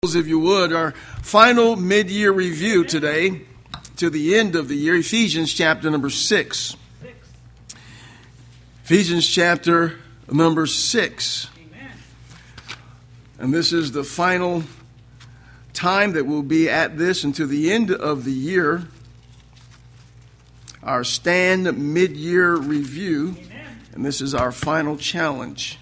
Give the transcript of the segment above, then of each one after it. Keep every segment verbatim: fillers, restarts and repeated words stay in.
If you would, our final mid-year review today to the end of the year, Ephesians chapter number six. Ephesians chapter number six. And this is the final time that we'll be at this until the end of the year. Our stand mid-year review. And this is our final challenge.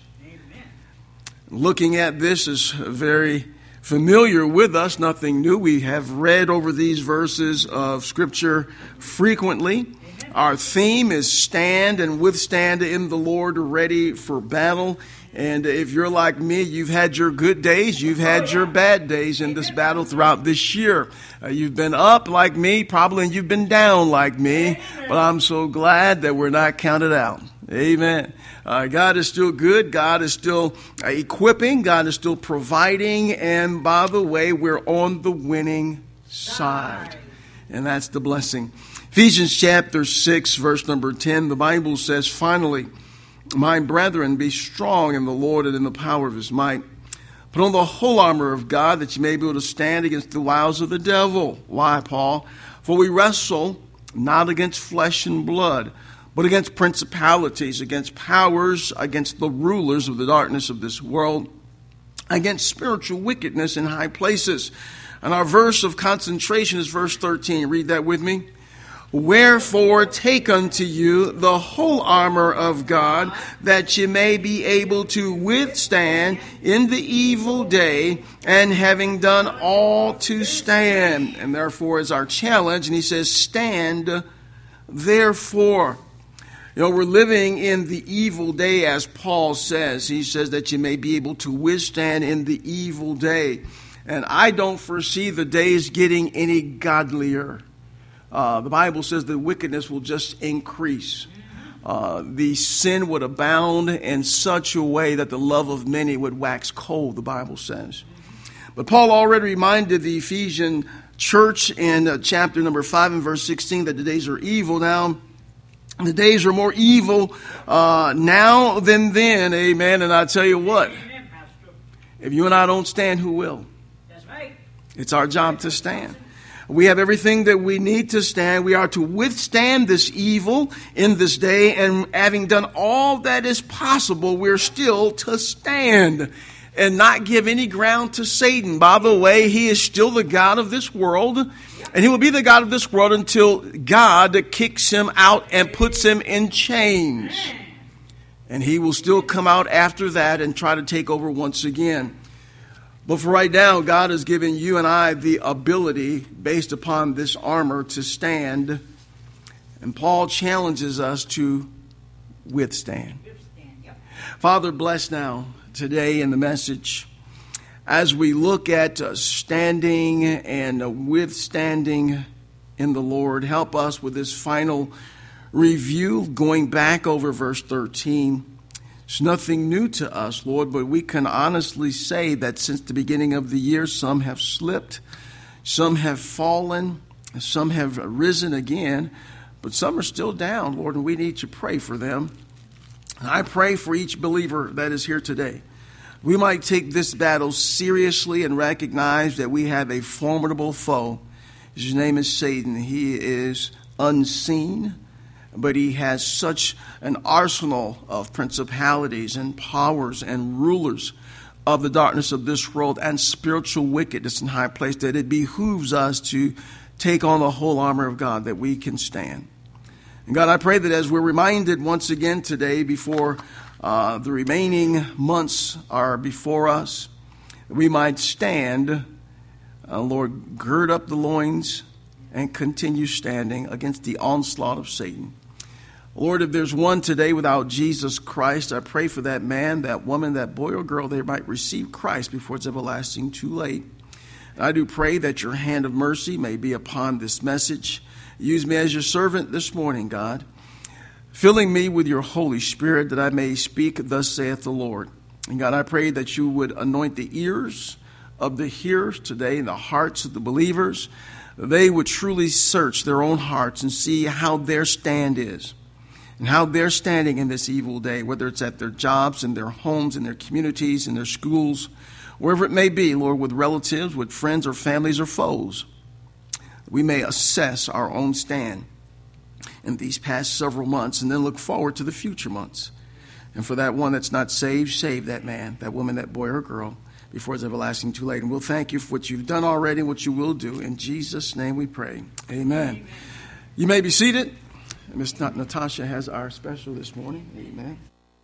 Looking at this is very familiar with us, nothing new. We have read over these verses of Scripture frequently. Amen. Our theme is stand and withstand in the Lord, ready for battle. And if you're like me, you've had your good days, you've had your bad days in this battle throughout this year. Uh, you've been up like me, probably, and you've been down like me. But I'm so glad that we're not counted out. Amen. Uh, God is still good. God is still uh, equipping. God is still providing. And by the way, we're on the winning side. And that's the blessing. Ephesians chapter six, verse number ten, the Bible says, "Finally, my brethren, be strong in the Lord and in the power of his might. Put on the whole armor of God, that you may be able to stand against the wiles of the devil." Why, Paul? "For we wrestle not against flesh and blood, but against principalities, against powers, against the rulers of the darkness of this world, against spiritual wickedness in high places." And our verse of concentration is verse thirteen. Read that with me. "Wherefore take unto you the whole armor of God, that ye may be able to withstand in the evil day, and having done all to stand." And therefore is our challenge. And he says, stand therefore. You know, we're living in the evil day, as Paul says. He says that you may be able to withstand in the evil day. And I don't foresee the days getting any godlier. Uh, the Bible says that wickedness will just increase. Uh, the sin would abound in such a way that the love of many would wax cold, the Bible says. But Paul already reminded the Ephesian church in uh, chapter number five and verse sixteen that the days are evil now. The days are more evil uh, now than then, amen. And I tell you what, if you and I don't stand, who will? That's right. It's our job to stand. We have everything that we need to stand. We are to withstand this evil in this day. And having done all that is possible, we're still to stand and not give any ground to Satan. By the way, he is still the God of this world. And he will be the God of this world until God kicks him out and puts him in chains. And he will still come out after that and try to take over once again. But for right now, God has given you and I the ability, based upon this armor, to stand. And Paul challenges us to withstand. Father, bless now today in the message as we look at uh, standing and uh, withstanding in the Lord. Help us with this final review, going back over verse thirteen. It's nothing new to us, Lord, but we can honestly say that since the beginning of the year, some have slipped, some have fallen, some have risen again, but some are still down, Lord, and we need to pray for them. And I pray for each believer that is here today. We might take this battle seriously and recognize that we have a formidable foe. His name is Satan. He is unseen, but he has such an arsenal of principalities and powers and rulers of the darkness of this world and spiritual wickedness in high place that it behooves us to take on the whole armor of God that we can stand. And God, I pray that as we're reminded once again today before uh, the remaining months are before us, we might stand, uh, Lord, gird up the loins and continue standing against the onslaught of Satan. Lord, if there's one today without Jesus Christ, I pray for that man, that woman, that boy or girl, they might receive Christ before it's everlasting too late. And I do pray that your hand of mercy may be upon this message. Use me as your servant this morning, God, filling me with your Holy Spirit that I may speak, thus saith the Lord. And God, I pray that you would anoint the ears of the hearers today and the hearts of the believers. They would truly search their own hearts and see how their stand is. And how they're standing in this evil day, whether it's at their jobs, in their homes, in their communities, in their schools, wherever it may be, Lord, with relatives, with friends or families or foes, we may assess our own stand in these past several months and then look forward to the future months. And for that one that's not saved, save that man, that woman, that boy or girl before it's everlasting too late. And we'll thank you for what you've done already and what you will do. In Jesus' name we pray. Amen. Amen. You may be seated. Miss Natasha has our special this morning. Amen.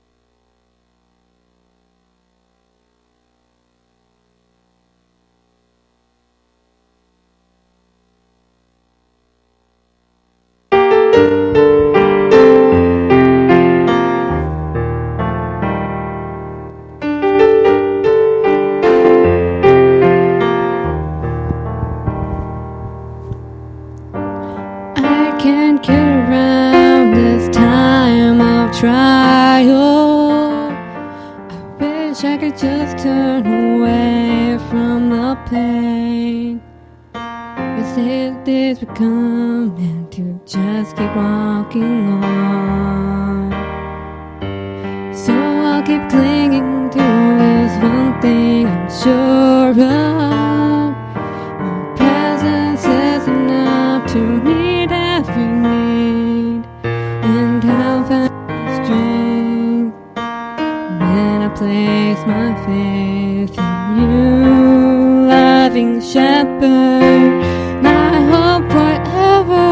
Trial. I wish I could just turn away from the pain. But these days were coming to just keep walking on. So I'll keep clinging to this one thing I'm sure of. My presence is enough to meet every need, and I'll find strength when I place my faith in you, loving shepherd, my hope forever.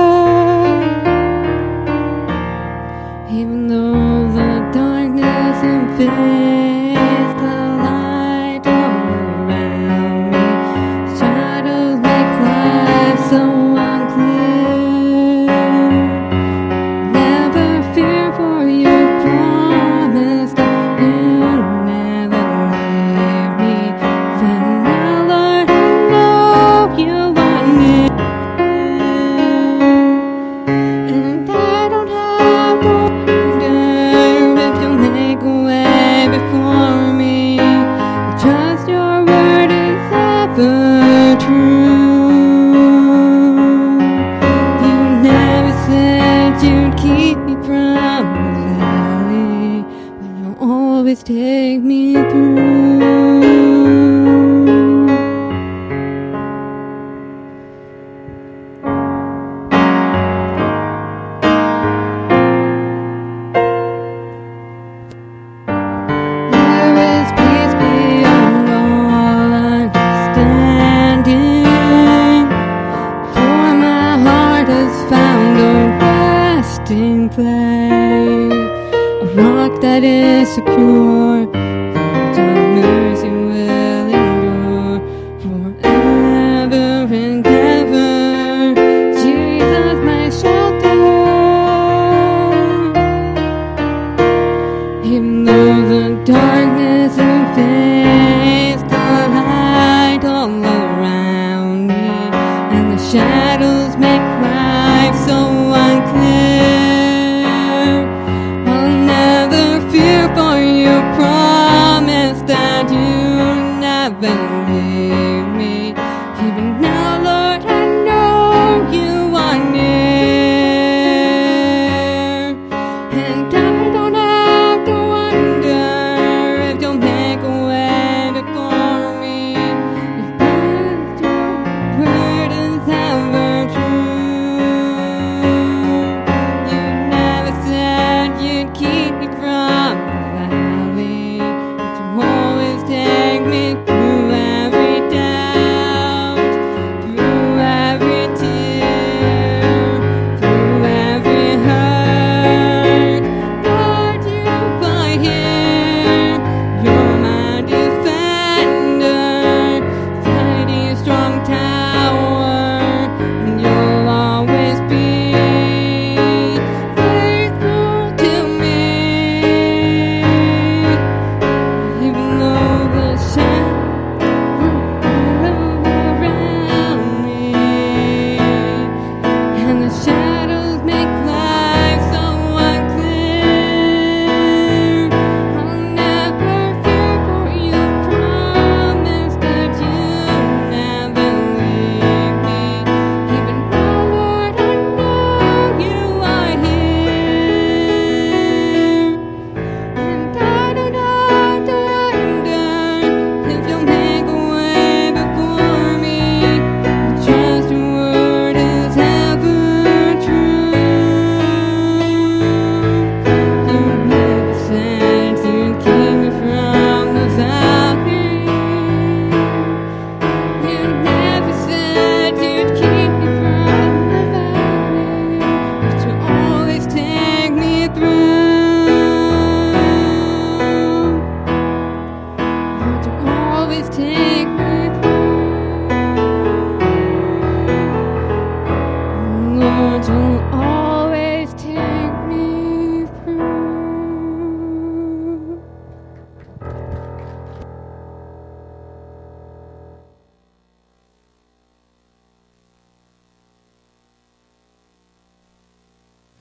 Even though the darkness invades the light all around me, shadows make life so unclear. Never fear, for you promised that you'll never leave me. For now, Lord, I know you are near, and I don't have to wonder if you'll make a way before me. I trust your word is ever true. You never said you'd keep me from the valley, but you'll always take me through. There is peace beyond all understanding, for my heart has found a resting place, a rock that is secure. Lord, your mercy will endure forever and ever. Jesus, my shelter. Even though the darkness invades the light all around me, and the shadows make life so unclear, I'll never fear, for you promise that you never leave me. Even now, Lord,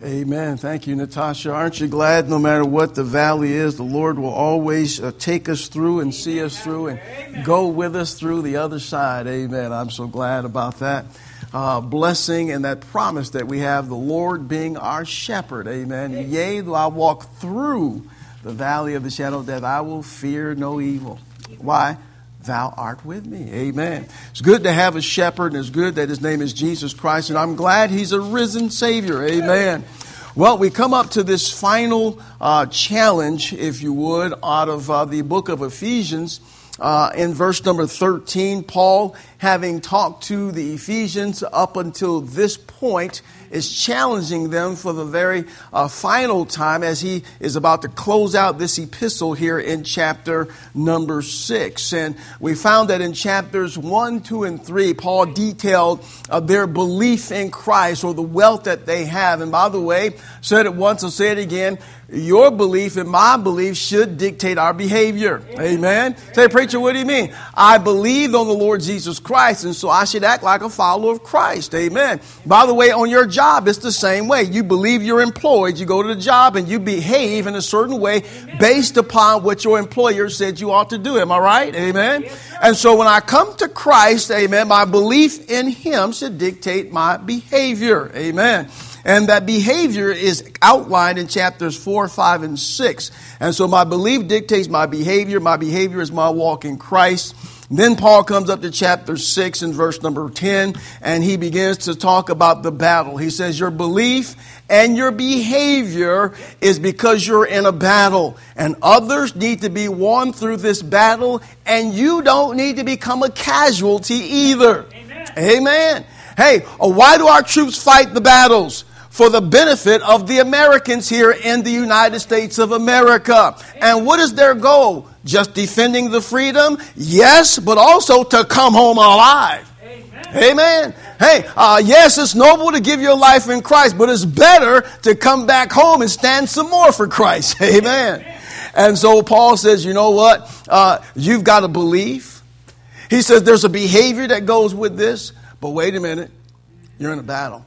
Amen. Thank you, Natasha. Aren't you glad no matter what the valley is, the Lord will always uh, take us through and see us through and go with us through the other side. Amen. I'm so glad about that uh, blessing and that promise that we have, the Lord being our shepherd. Amen. Yea, though I walk through the valley of the shadow of death, I will fear no evil. Why? Thou art with me. Amen. It's good to have a shepherd, and it's good that his name is Jesus Christ, and I'm glad he's a risen Savior. Amen. Well, we come up to this final uh, challenge, if you would, out of uh, the book of Ephesians. Uh, in verse number thirteen, Paul, having talked to the Ephesians up until this point, is challenging them for the very uh, final time as he is about to close out this epistle here in chapter number six. And we found that in chapters one, two, and three, Paul detailed uh, their belief in Christ, or the wealth that they have. And by the way, said it once, I'll say it again, your belief and my belief should dictate our behavior. Amen. Say, preacher, what do you mean? I believe on the Lord Jesus Christ, and so I should act like a follower of Christ. Amen. By the way, on your job, it's the same way. You believe you're employed. You go to the job and you behave in a certain way based upon what your employer said you ought to do. Am I right? Amen. And so when I come to Christ, amen, my belief in him should dictate my behavior. Amen. And that behavior is outlined in chapters four, five, and six. And so my belief dictates my behavior. My behavior is my walk in Christ. Then Paul comes up to chapter six and verse number ten, and he begins to talk about the battle. He says, your belief and your behavior is because you're in a battle, and others need to be won through this battle, and you don't need to become a casualty either. Amen. Amen. Hey, why do our troops fight the battles? For the benefit of the Americans here in the United States of America. And what is their goal? Just defending the freedom? Yes, but also to come home alive. Amen. Amen. Hey, uh, yes, it's noble to give your life in Christ, but it's better to come back home and stand some more for Christ. Amen. And so Paul says, you know what? Uh, you've got to believe. He says there's a behavior that goes with this, but wait a minute. You're in a battle.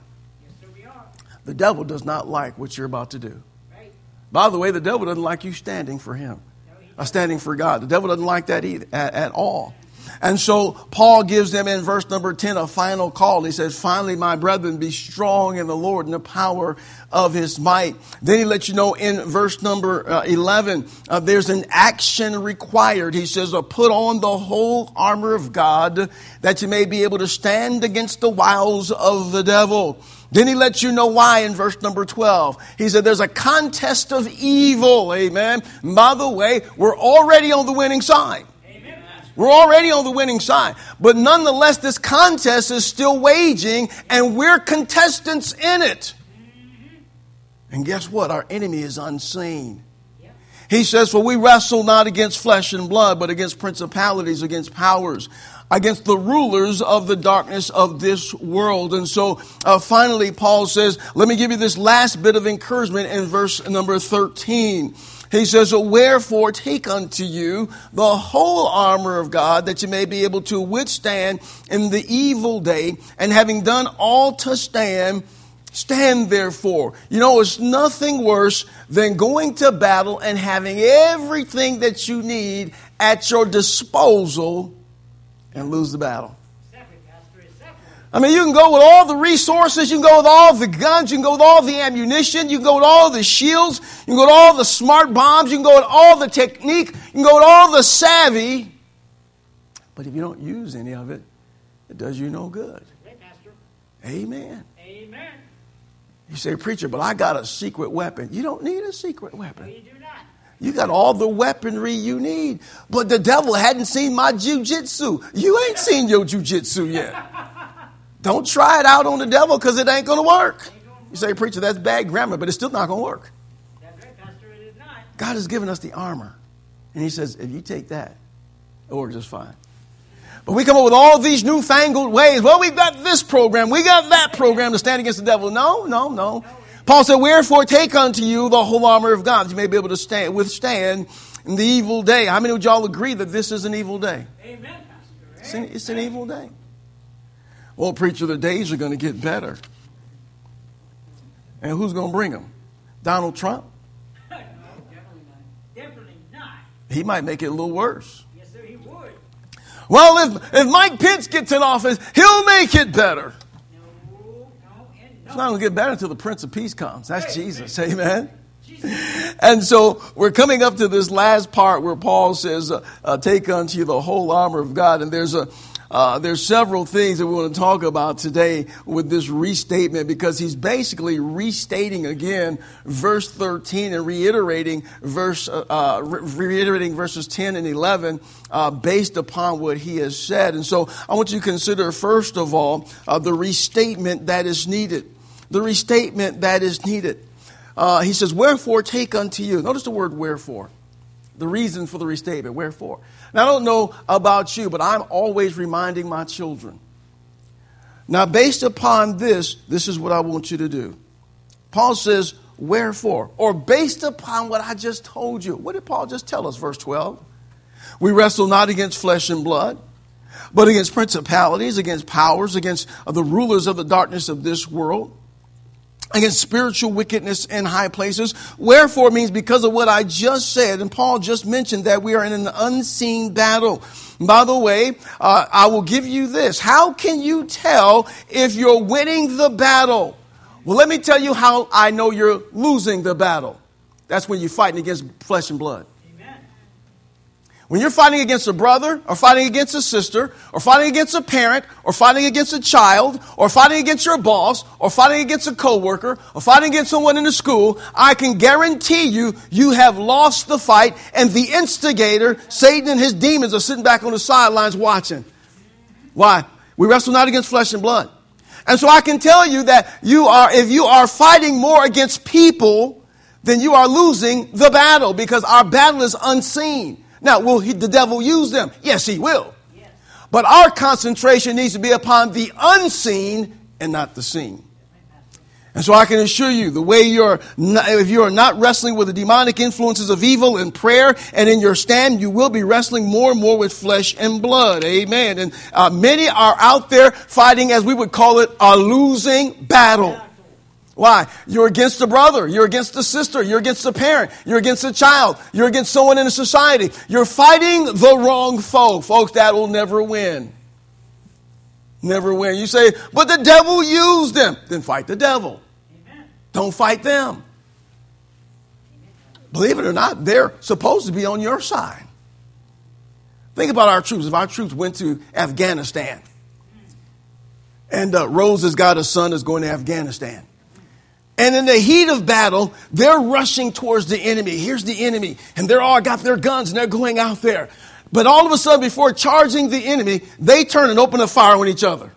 The devil does not like what you're about to do. Right. By the way, the devil doesn't like you standing for him, or standing for God. The devil doesn't like that either, at, at all. And so Paul gives them in verse number ten a final call. He says, finally, my brethren, be strong in the Lord and the power of his might. Then he lets you know in verse number uh, eleven, uh, there's an action required. He says, uh, put on the whole armor of God that you may be able to stand against the wiles of the devil. Then he lets you know why in verse number twelve. He said there's a contest of evil. Amen. And by the way, we're already on the winning side. Amen. We're already on the winning side. But nonetheless, this contest is still waging, and we're contestants in it. And guess what? Our enemy is unseen. He says, for we wrestle not against flesh and blood, but against principalities, against powers, against the rulers of the darkness of this world. And so uh, finally, Paul says, let me give you this last bit of encouragement in verse number thirteen. He says, wherefore take unto you the whole armor of God, that you may be able to withstand in the evil day, and having done all to stand, stand therefore. You know, it's nothing worse than going to battle and having everything that you need at your disposal and lose the battle. I mean, you can go with all the resources, you can go with all the guns, you can go with all the ammunition, you can go with all the shields, you can go with all the smart bombs, you can go with all the technique, you can go with all the savvy. But if you don't use any of it, it does you no good. Amen. Amen. You say, preacher, but I got a secret weapon. You don't need a secret weapon. No, you do not. You got all the weaponry you need. But the devil hadn't seen my jujitsu. You ain't seen your jujitsu yet. Don't try it out on the devil, because it ain't going to work. You say, preacher, that's bad grammar, but it's still not going to work. That's right, Pastor, it is not. God has given us the armor. And he says, if you take that, it'll work just fine. But we come up with all these newfangled ways. Well, we've got this program. We got that program to stand against the devil. No, no, no. Paul said, wherefore take unto you the whole armor of God, that you may be able to stand, withstand in the evil day. How many of y'all agree that this is an evil day? Amen, Pastor. It's an, it's an evil day. Well, preacher, the days are going to get better. And who's going to bring them? Donald Trump? No, definitely not. Definitely not. He might make it a little worse. Yes, sir, he would. Well, if, if Mike Pence gets in office, he'll make it better. No, no, and no. It's not going to get better until the Prince of Peace comes. That's Jesus. Amen. And so we're coming up to this last part where Paul says, uh, uh, take unto you the whole armor of God. And there's a uh, there's several things that we want to talk about today with this restatement, because he's basically restating again verse thirteen and reiterating verse uh, uh, re- reiterating verses ten and eleven uh, based upon what he has said. And so I want you to consider, first of all, uh, the restatement that is needed. The restatement that is needed. Uh, he says, wherefore take unto you. Notice the word wherefore. The reason for the restatement. Wherefore. Now, I don't know about you, but I'm always reminding my children. Now, based upon this, this is what I want you to do. Paul says, wherefore. Or based upon what I just told you. What did Paul just tell us? Verse twelve. We wrestle not against flesh and blood, but against principalities, against powers, against the rulers of the darkness of this world, against spiritual wickedness in high places. Wherefore means because of what I just said. And Paul just mentioned that we are in an unseen battle. By the way, uh, I will give you this. How can you tell if you're winning the battle? Well, let me tell you how I know you're losing the battle. That's when you're fighting against flesh and blood. When you're fighting against a brother, or fighting against a sister, or fighting against a parent, or fighting against a child, or fighting against your boss, or fighting against a coworker, or fighting against someone in the school, I can guarantee you, you have lost the fight, and the instigator, Satan and his demons, are sitting back on the sidelines watching. Why? We wrestle not against flesh and blood. And so I can tell you that you are, if you are fighting more against people, then you are losing the battle, because our battle is unseen. Now, will he, the devil use them? Yes, he will. Yes. But our concentration needs to be upon the unseen and not the seen. And so I can assure you, the way you're, not, if you are not wrestling with the demonic influences of evil in prayer and in your stand, you will be wrestling more and more with flesh and blood. Amen. And uh, many are out there fighting, as we would call it, a losing battle. Why? You're against a brother. You're against a sister. You're against a parent. You're against a child. You're against someone in a society. You're fighting the wrong foe. Folks, that will never win. Never win. You say, but the devil used them. Then fight the devil. Amen. Don't fight them. Amen. Believe it or not, they're supposed to be on your side. Think about our troops. If our troops went to Afghanistan, and uh, Rose has got a son that's going to Afghanistan, and in the heat of battle, they're rushing towards the enemy. Here's the enemy. And they're all got their guns and they're going out there. But all of a sudden, before charging the enemy, they turn and open a fire on each other.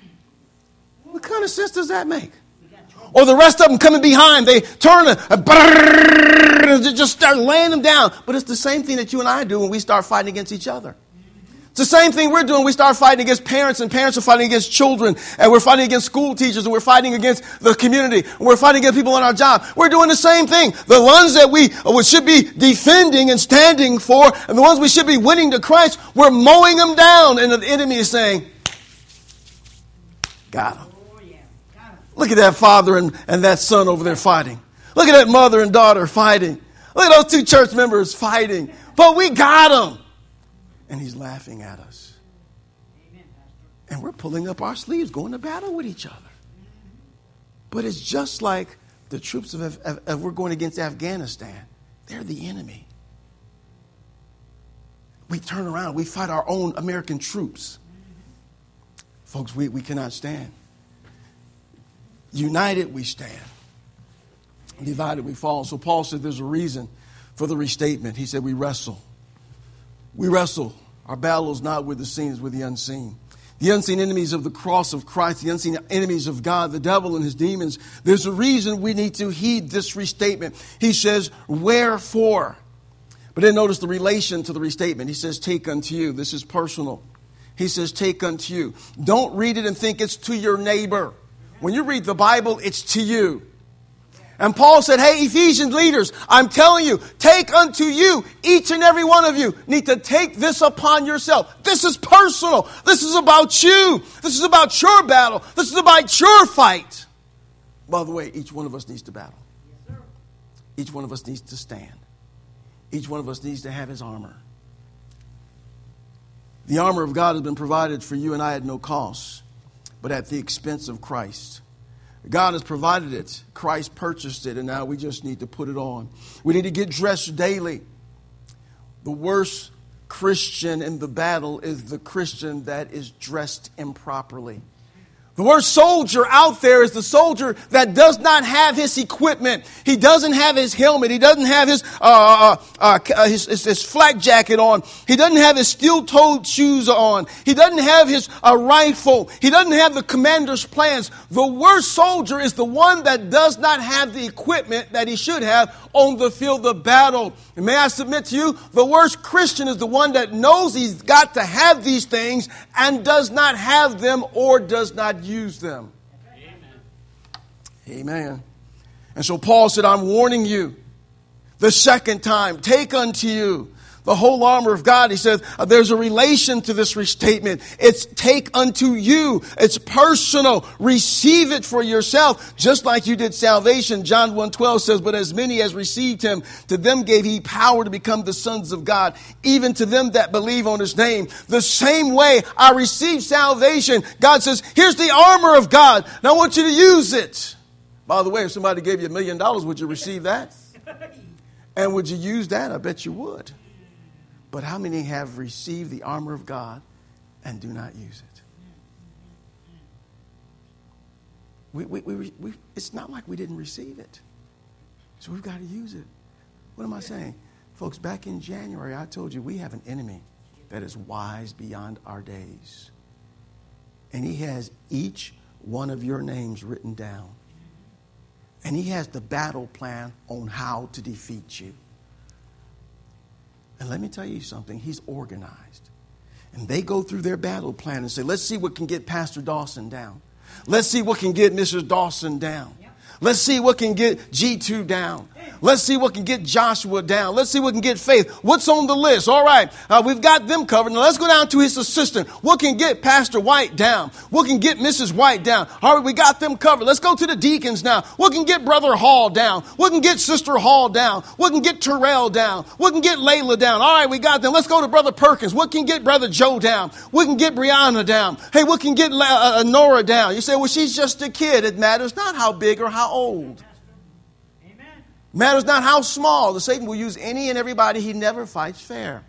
What kind of sense does that make? Or the rest of them coming behind, they turn and, and just start laying them down. But it's the same thing that you and I do when we start fighting against each other. It's the same thing we're doing. We start fighting against parents, and parents are fighting against children, and we're fighting against school teachers, and we're fighting against the community, and we're fighting against people on our job. We're doing the same thing. The ones that we should be defending and standing for, and the ones we should be winning to Christ, we're mowing them down, and the enemy is saying, got him. Look at that father and, and that son over there fighting. Look at that mother and daughter fighting. Look at those two church members fighting. But we got them. And he's laughing at us. Amen, and we're pulling up our sleeves, going to battle with each other. But it's just like the troops of, of, of we're going against Afghanistan. They're the enemy. We turn around. We fight our own American troops. Folks, we, we cannot stand. United, we stand. Divided, we fall. So Paul said there's a reason for the restatement. He said we wrestle. We wrestle. Our battle is not with the seen, it's with the unseen. The unseen enemies of the cross of Christ, the unseen enemies of God, the devil and his demons. There's a reason we need to heed this restatement. He says, wherefore? But then notice the relation to the restatement. He says, take unto you. This is personal. He says, take unto you. Don't read it and think it's to your neighbor. When you read the Bible, it's to you. And Paul said, hey, Ephesian leaders, I'm telling you, take unto you, each and every one of you, need to take this upon yourself. This is personal. This is about you. This is about your battle. This is about your fight. By the way, each one of us needs to battle. Yes, sir. Each one of us needs to stand. Each one of us needs to have his armor. The armor of God has been provided for you and I at no cost, but at the expense of Christ. God has provided it. Christ purchased it, and now we just need to put it on. We need to get dressed daily. The worst Christian in the battle is the Christian that is dressed improperly. The worst soldier out there is the soldier that does not have his equipment. He doesn't have his helmet. He doesn't have his uh, uh, uh, his, his, his flak jacket on. He doesn't have his steel-toed shoes on. He doesn't have his uh, rifle. He doesn't have the commander's plans. The worst soldier is the one that does not have the equipment that he should have on the field of battle. And may I submit to you, the worst Christian is the one that knows he's got to have these things and does not have them or does not use them. Amen. Amen. And so Paul said, I'm warning you the second time, take unto you the whole armor of God. He says uh, there's a relation to this restatement. It's take unto you. It's personal. Receive it for yourself, just like you did salvation. John one twelve says, but as many as received him, to them gave he power to become the sons of God, even to them that believe on his name. The same way I received salvation, God says, here's the armor of God. Now I want you to use it. By the way, if somebody gave you a million dollars, would you receive that? And would you use that? I bet you would. But how many have received the armor of God and do not use it? We, we, we, we, it's not like we didn't receive it. So we've got to use it. What am I saying? Folks, back in January, I told you we have an enemy that is wise beyond our days. And he has each one of your names written down. And he has the battle plan on how to defeat you. And let me tell you something, he's organized. And they go through their battle plan and say, let's see what can get Pastor Dawson down. Let's see what can get Missus Dawson down. Let's see what can get G two down. Let's see what can get Joshua down. Let's see what can get Faith. What's on the list? All right, uh, we've got them covered. Now let's go down to his assistant. What can get Pastor White down? What can get Missus White down? All right, we got them covered. Let's go to the deacons now. What can get Brother Hall down? What can get Sister Hall down? What can get Terrell down? What can get Layla down? All right, we got them. Let's go to Brother Perkins. What can get Brother Joe down? What can get Brianna down? Hey, what can get uh, uh, Nora down? You say, well, she's just a kid. It matters not how big or how old. Amen. Matters not how small. The Satan will use any and everybody. He never fights fair.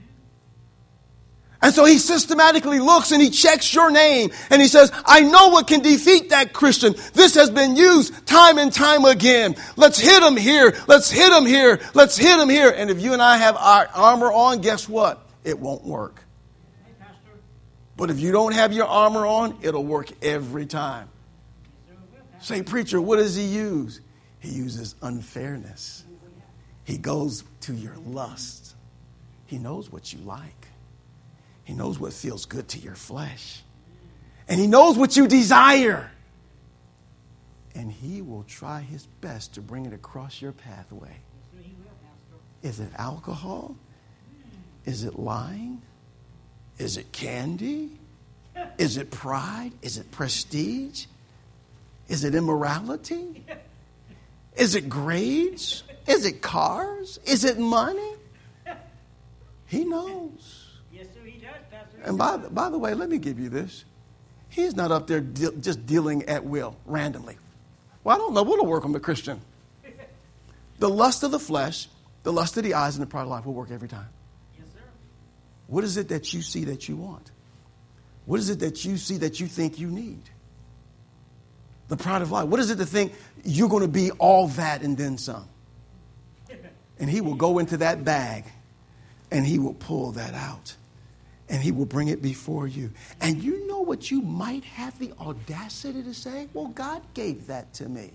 And so he systematically looks and he checks your name and he says, I know what can defeat that Christian. This has been used time and time again. Let's hit him here. Let's hit him here. Let's hit him here. And if you and I have our armor on, guess what? It won't work. Hey, Pastor. But if you don't have your armor on, it'll work every time. Yes, sir, it will, Pastor. Say, preacher, what does he use? He uses unfairness. He goes to your lust. He knows what you like. He knows what feels good to your flesh. And he knows what you desire. And he will try his best to bring it across your pathway. Yes, sir, he will, Pastor. Is it alcohol? Is it lying? Is it candy? Is it pride? Is it prestige? Is it immorality? Is it grades? Is it cars? Is it money? He knows. Yes, sir, he does, Pastor. And by, by the way, let me give you this. He's not up there de- just dealing at will, randomly. Well, I don't know what'll work on the Christian. The lust of the flesh, the lust of the eyes, and the pride of life will work every time. Yes, sir. What is it that you see that you want? What is it that you see that you think you need? The pride of life. What is it to think you're going to be all that and then some? And he will go into that bag and he will pull that out and he will bring it before you. And you know what you might have the audacity to say? Well, God gave that to me.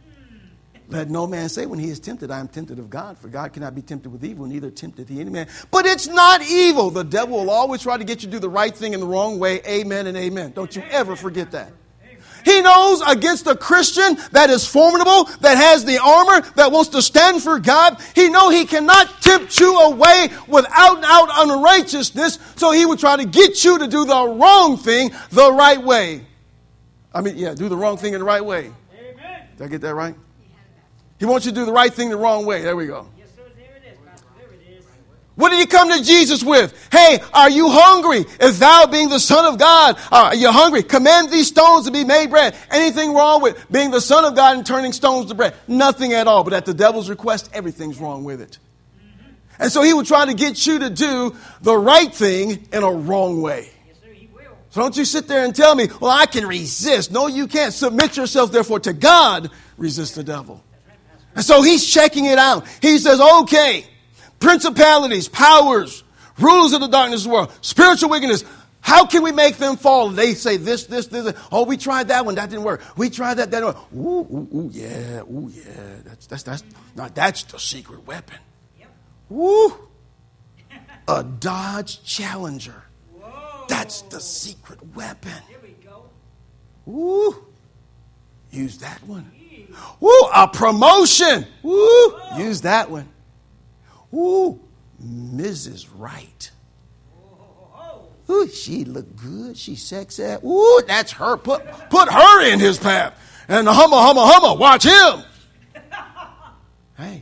Let no man say when he is tempted, I am tempted of God. For God cannot be tempted with evil, neither tempteth he any man. But it's not evil. The devil will always try to get you to do the right thing in the wrong way. Amen and amen. Don't you ever forget that. He knows against a Christian that is formidable, that has the armor, that wants to stand for God. He knows he cannot tempt you away with out and out unrighteousness. So he will try to get you to do the wrong thing the right way. I mean, yeah, do the wrong thing in the right way. Amen. Did I get that right? He wants you to do the right thing the wrong way. There we go. Yes, sir. There it is, Pastor. There it is. What did he come to Jesus with? Hey, are you hungry? If thou being the Son of God, are you hungry? Command these stones to be made bread. Anything wrong with being the Son of God and turning stones to bread? Nothing at all. But at the devil's request, everything's wrong with it. And so he would try to get you to do the right thing in a wrong way. Yes, sir. He will. So don't you sit there and tell me, well, I can resist. No, you can't. Submit yourself, therefore, to God. Resist the devil. And so he's checking it out. He says, okay, principalities, powers, rulers of the darkness of the world, spiritual wickedness, how can we make them fall? They say this, this, this. Oh, we tried that one. That didn't work. We tried that. That didn't work. Ooh, ooh, ooh, yeah. Ooh, yeah. That's, that's, that's, now that's the secret weapon. Yep. Woo. A Dodge Challenger. Whoa. That's the secret weapon. There we go. Woo. Use that one. Woo. A promotion. Woo. Use that one. Woo. Missus Right. Ooh, she looked good. She sexy. Ooh, that's her. Put, put her in his path. And the hummer, hummer, hummer, watch him. Hey.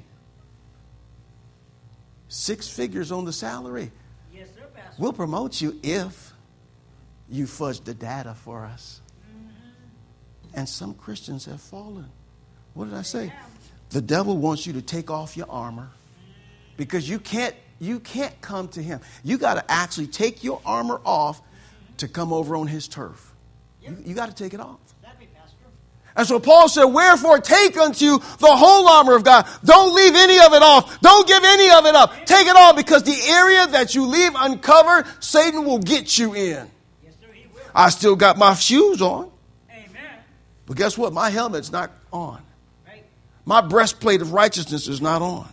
Six figures on the salary. Yes, sir, Pastor. We'll promote you if you fudge the data for us. Mm-hmm. And some Christians have fallen. What did I say? The devil wants you to take off your armor because you can't You can't come to him. You got to actually take your armor off to come over on his turf. You, you got to take it off. That'd be Pastor. And so Paul said, wherefore take unto you the whole armor of God. Don't leave any of it off. Don't give any of it up. Take it all because the area that you leave uncovered, Satan will get you in. Yes, sir, he will. I still got my shoes on. Amen. But guess what? My helmet's not on. Right. My breastplate of righteousness is not on.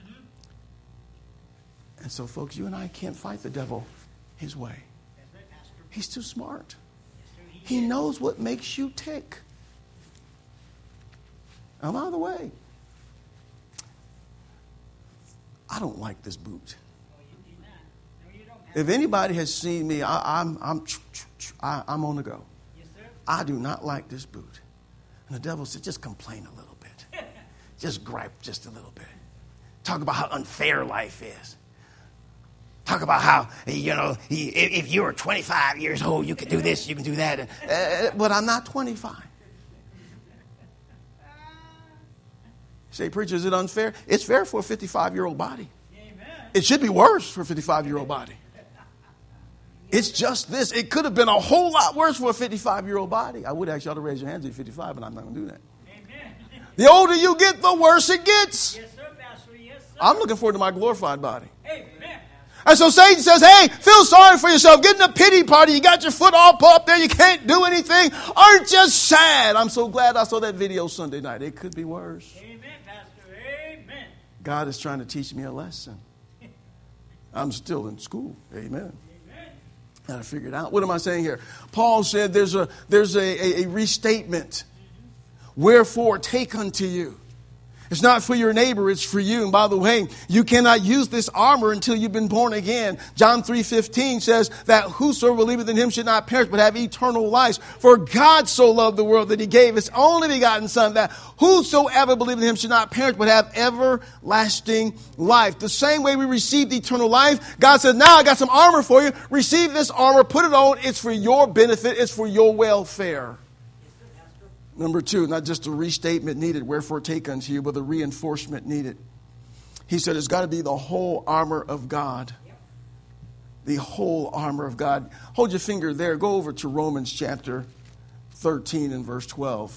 And so, folks, you and I can't fight the devil his way. That's right, Pastor. He's too smart. Yes, sir, He is. knows what makes you tick. I'm out of the way. I don't like this boot. Oh, you do not. No, you don't, Pastor. If anybody has seen me, I, I'm I'm I, I'm on the go. Yes, sir. I do not like this boot. And the devil said, just complain a little bit. Just gripe just a little bit. Talk about how unfair life is. Talk about how, you know, if you were twenty-five years old, you could do this, you can do that. Uh, but I'm not twenty-five. Say, preacher, is it unfair? It's fair for a fifty-five-year-old body. Amen. It should be worse for a fifty-five-year-old body. It's just this. It could have been a whole lot worse for a fifty-five-year-old body. I would ask y'all to raise your hands at fifty-five, but I'm not going to do that. Amen. The older you get, the worse it gets. Yes, sir, Pastor. Yes, sir. I'm looking forward to my glorified body. Amen. And so Satan says, hey, feel sorry for yourself. Get in a pity party. You got your foot all up there. You can't do anything. Aren't you sad? I'm so glad I saw that video Sunday night. It could be worse. Amen, Pastor. Amen. God is trying to teach me a lesson. I'm still in school. Amen. Amen. Got to figure it out. What am I saying here? Paul said there's a there's a, a, a restatement. Wherefore take unto you. It's not for your neighbor, it's for you. And by the way, you cannot use this armor until you've been born again. John three fifteen says that whosoever believeth in him should not perish, but have eternal life. For God so loved the world that he gave his only begotten Son, that whosoever believeth in him should not perish, but have everlasting life. The same way we received eternal life, God says, now I got some armor for you. Receive this armor, put it on. It's for your benefit. It's for your welfare. Number two, not just a restatement needed, wherefore take unto you, but the reinforcement needed. He said it's got to be the whole armor of God. The whole armor of God. Hold your finger there. Go over to Romans chapter thirteen and verse twelve.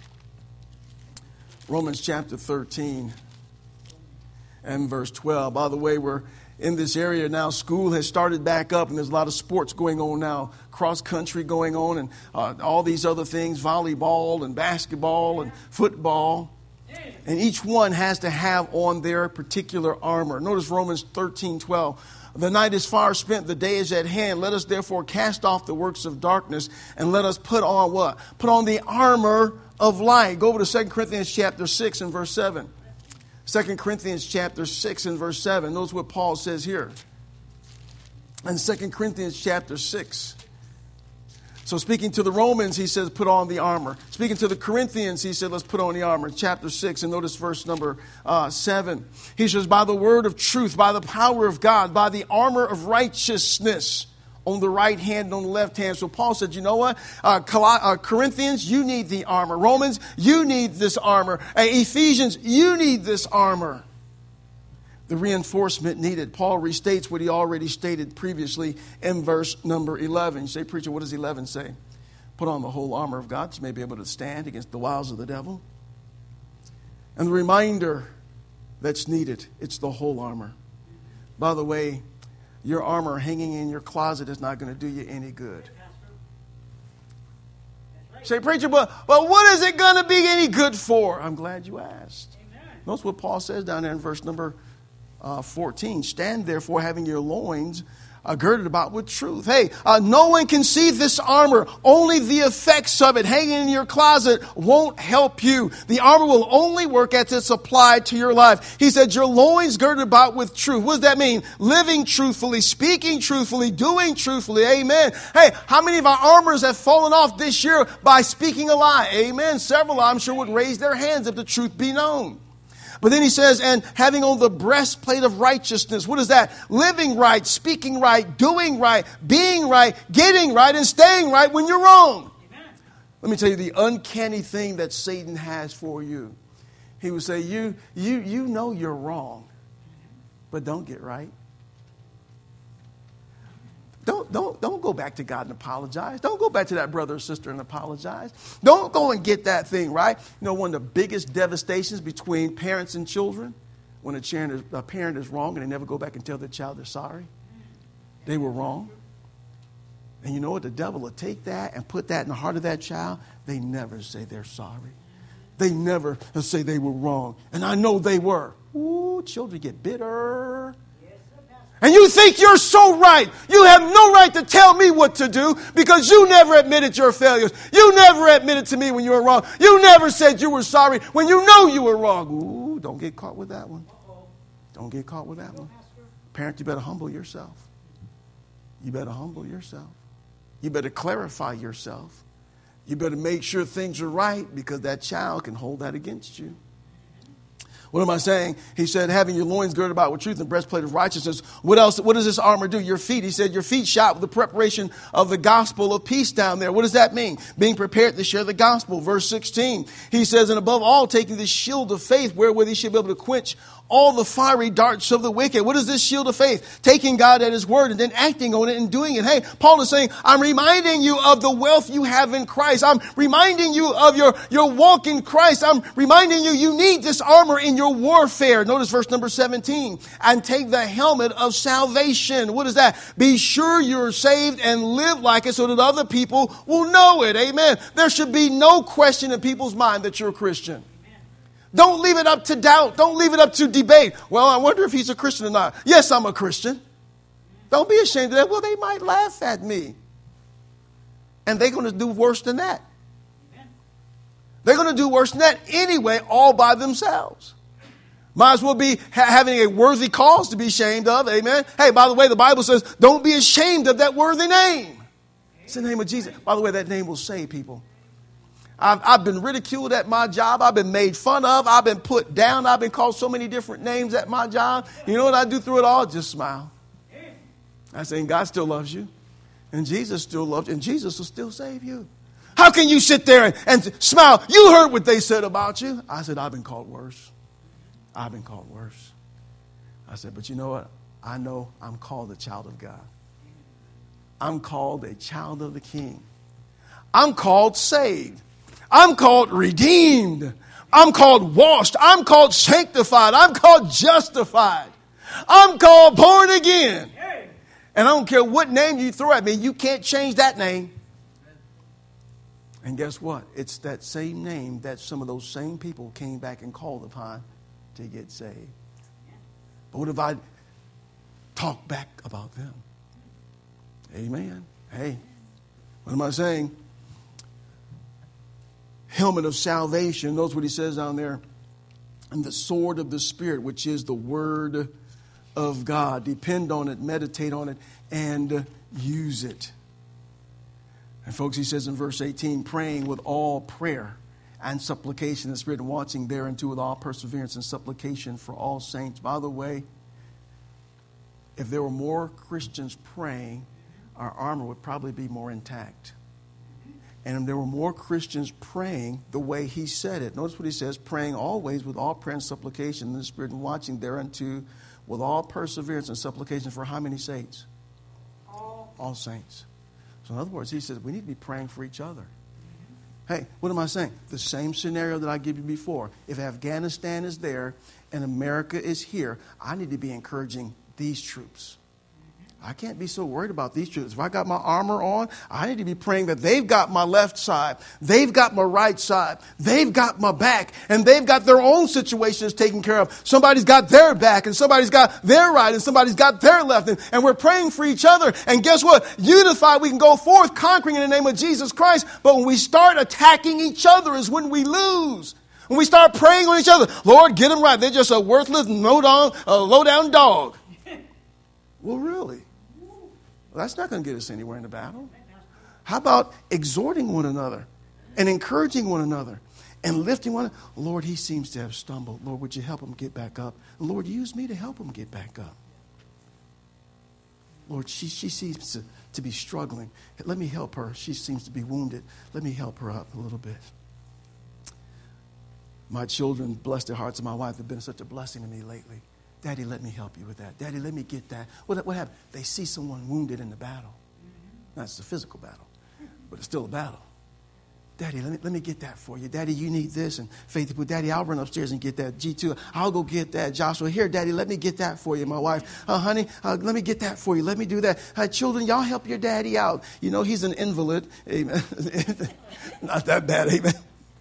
Romans chapter thirteen and verse twelve. By the way, we're in this area now. School has started back up, and there's a lot of sports going on now. Cross country going on, and uh, all these other things, volleyball and basketball and football. And each one has to have on their particular armor. Notice Romans thirteen twelve. The night is far spent, the day is at hand. Let us therefore cast off the works of darkness, and let us put on what? Put on the armor of light. Go over to Second Corinthians chapter six and verse seven. Second Corinthians chapter six and verse seven. Notice what Paul says here. In Second Corinthians chapter six. So speaking to the Romans, he says, put on the armor. Speaking to the Corinthians, he said, let's put on the armor. Chapter six, and notice verse number uh, seven. He says, by the word of truth, by the power of God, by the armor of righteousness, on the right hand and on the left hand. So Paul said, you know what? Uh, Col- uh, Corinthians, you need the armor. Romans, you need this armor. Uh, Ephesians, you need this armor. The reinforcement needed. Paul restates what he already stated previously in verse number eleven. You say, preacher, what does eleven say? Put on the whole armor of God so you may be able to stand against the wiles of the devil. And the reminder that's needed, it's the whole armor. By the way, your armor hanging in your closet is not going to do you any good. Say, preacher, but, but what is it going to be any good for? I'm glad you asked. Notice what Paul says down there in verse number uh, fourteen. Stand therefore having your loins uh, girded about with truth. Hey, uh, no one can see this armor. Only the effects of it hanging in your closet won't help you. The armor will only work as it's applied to your life. He said your loins girded about with truth. What does that mean? Living truthfully, speaking truthfully, doing truthfully. Amen. Hey, how many of our armors have fallen off this year by speaking a lie? Amen. Several, I'm sure, would raise their hands if the truth be known. But then he says, and having on the breastplate of righteousness. What is that? Living right, speaking right, doing right, being right, getting right, and staying right when you're wrong. Amen. Let me tell you the uncanny thing that Satan has for you. He would say, you, you, you know you're wrong, but don't get right. Don't, don't, don't go back to God and apologize. Don't go back to that brother or sister and apologize. Don't go and get that thing right. You know, one of the biggest devastations between parents and children, when a parent is, a parent is wrong and they never go back and tell their child they're sorry. They were wrong. And you know what? The devil will take that and put that in the heart of that child. They never say they're sorry. They never say they were wrong. And I know they were. Ooh, children get bitter. And you think you're so right. You have no right to tell me what to do because you never admitted your failures. You never admitted to me when you were wrong. You never said you were sorry when you know you were wrong. Ooh, don't get caught with that one. Don't get caught with that one. Parent, you better humble yourself. You better humble yourself. You better clarify yourself. You better make sure things are right because that child can hold that against you. What am I saying? He said, having your loins girded about with truth and breastplate of righteousness. What else? What does this armor do? Your feet. He said, your feet shod with the preparation of the gospel of peace down there. What does that mean? Being prepared to share the gospel. Verse sixteen. He says, and above all, taking the shield of faith, wherewith he should be able to quench all the fiery darts of the wicked. What is this shield of faith? Taking God at his word and then acting on it and doing it. Hey, Paul is saying, I'm reminding you of the wealth you have in Christ. I'm reminding you of your, your walk in Christ. I'm reminding you, you need this armor in your warfare. Notice verse number seventeen. And take the helmet of salvation. What is that? Be sure you're saved and live like it so that other people will know it. Amen. There should be no question in people's mind that you're a Christian. Don't leave it up to doubt. Don't leave it up to debate. Well, I wonder if he's a Christian or not. Yes, I'm a Christian. Don't be ashamed of that. Well, they might laugh at me. And they're going to do worse than that. They're going to do worse than that anyway, all by themselves. Might as well be ha- having a worthy cause to be ashamed of. Amen. Hey, by the way, the Bible says, don't be ashamed of that worthy name. It's the name of Jesus. By the way, that name will save people. I've, I've been ridiculed at my job. I've been made fun of. I've been put down. I've been called so many different names at my job. You know what I do through it all? Just smile. I say, God still loves you. And Jesus still loves you. And Jesus will still save you. How can you sit there and, and smile? You heard what they said about you. I said, I've been called worse. I've been called worse. I said, but you know what? I know I'm called a child of God. I'm called a child of the King. I'm called saved. I'm called redeemed. I'm called washed. I'm called sanctified. I'm called justified. I'm called born again. And I don't care what name you throw at me, you can't change that name. And guess what? It's that same name that some of those same people came back and called upon to get saved. But what if I talk back about them? Amen. Hey, what am I saying? Helmet of salvation. Notice what he says down there. And the sword of the Spirit, which is the word of God. Depend on it, meditate on it, and use it. And folks, he says in verse eighteen, praying with all prayer and supplication in the Spirit, and watching thereunto with all perseverance and supplication for all saints. By the way, if there were more Christians praying, our armor would probably be more intact. And if there were more Christians praying the way he said it, notice what he says, praying always with all prayer and supplication in the Spirit, and watching thereunto with all perseverance and supplication for how many saints? All, all saints. So in other words, he says we need to be praying for each other. Hey, what am I saying? The same scenario that I gave you before. If Afghanistan is there and America is here, I need to be encouraging these troops. I can't be so worried about these troops. If I got my armor on, I need to be praying that they've got my left side, they've got my right side, they've got my back, and they've got their own situations taken care of. Somebody's got their back, and somebody's got their right, and somebody's got their left, and, and we're praying for each other. And guess what? Unified, we can go forth conquering in the name of Jesus Christ. But when we start attacking each other is when we lose. When we start praying on each other, Lord, get them right. They're just a worthless, low-down, uh, low-down dog. Well, really? Well, that's not going to get us anywhere in the battle. How about exhorting one another and encouraging one another and lifting one another? Lord, he seems to have stumbled. Lord, would you help him get back up? Lord, use me to help him get back up. Lord, she, she seems to, to be struggling. Let me help her. She seems to be wounded. Let me help her up a little bit. My children, bless their hearts, and my wife have been such a blessing to me lately. Daddy, let me help you with that. Daddy, let me get that. What, what happened? They see someone wounded in the battle. Mm-hmm. That's the physical battle, but it's still a battle. Daddy, let me, let me get that for you. Daddy, you need this. And Faith, well, Daddy, I'll run upstairs and get that. G two, I'll go get that. Joshua, here, Daddy, let me get that for you. My wife, uh, honey, uh, let me get that for you. Let me do that. Uh, children, y'all help your daddy out. You know, he's an invalid. Amen. Not that bad, amen.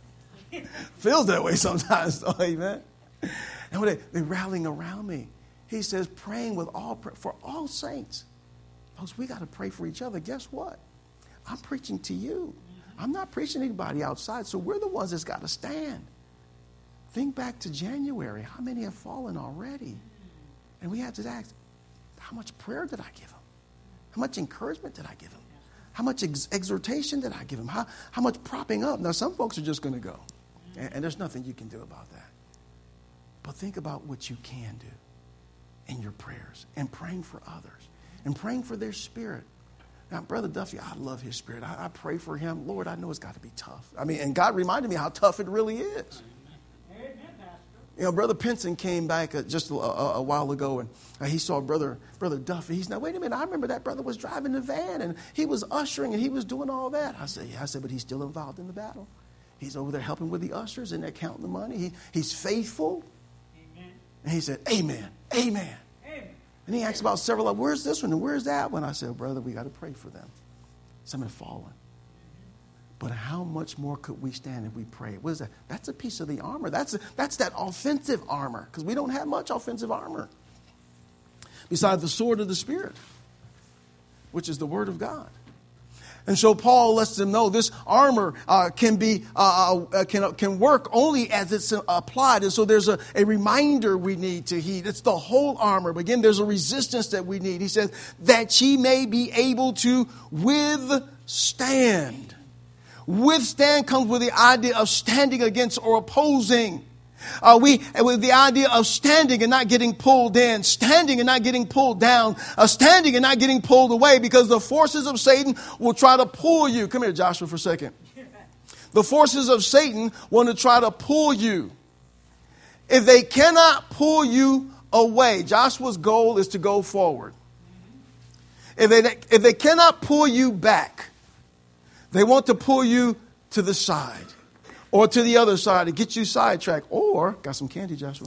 Feels that way sometimes, though, amen. And when they, they're rallying around me, he says, praying with all for all saints. Folks, we got to pray for each other. Guess what? I'm preaching to you. I'm not preaching to anybody outside, so we're the ones that's got to stand. Think back to January. How many have fallen already? And we have to ask, how much prayer did I give them? How much encouragement did I give them? How much ex- exhortation did I give them? How, how much propping up? Now, some folks are just going to go, and, and there's nothing you can do about that. But think about what you can do in your prayers and praying for others and praying for their spirit. Now, Brother Duffy, I love his spirit. I, I pray for him. Lord, I know it's got to be tough. I mean, and God reminded me how tough it really is. Amen, Pastor. You know, Brother Pinson came back uh, just a, a, a while ago, and uh, he saw Brother Brother Duffy. He's now, wait a minute, I remember that brother was driving the van, and he was ushering, and he was doing all that. I said, yeah, I said, but he's still involved in the battle. He's over there helping with the ushers, and they're counting the money. He, he's faithful. And he said, amen, amen. Amen. And he asked about several, like, where's this one and where's that one? I said, brother, we got to pray for them. Some have fallen. But how much more could we stand if we pray? What is that? That's a piece of the armor. That's, a, that's that offensive armor, because we don't have much offensive armor. Besides the sword of the Spirit, which is the Word of God. And so Paul lets them know this armor uh, can be uh, uh, can can work only as it's applied. And so there's a, a reminder we need to heed. It's the whole armor. But again, there's a resistance that we need. He says, that ye may be able to withstand. Withstand comes with the idea of standing against or opposing. Uh, we, with the idea of standing and not getting pulled in, standing and not getting pulled down, uh, standing and not getting pulled away, because the forces of Satan will try to pull you. Come here, Joshua, for a second. The forces of Satan want to try to pull you. If they cannot pull you away, Joshua's goal is to go forward. If they, if they cannot pull you back, they want to pull you to the side. Or to the other side to get you sidetracked. Or, got some candy, Joshua.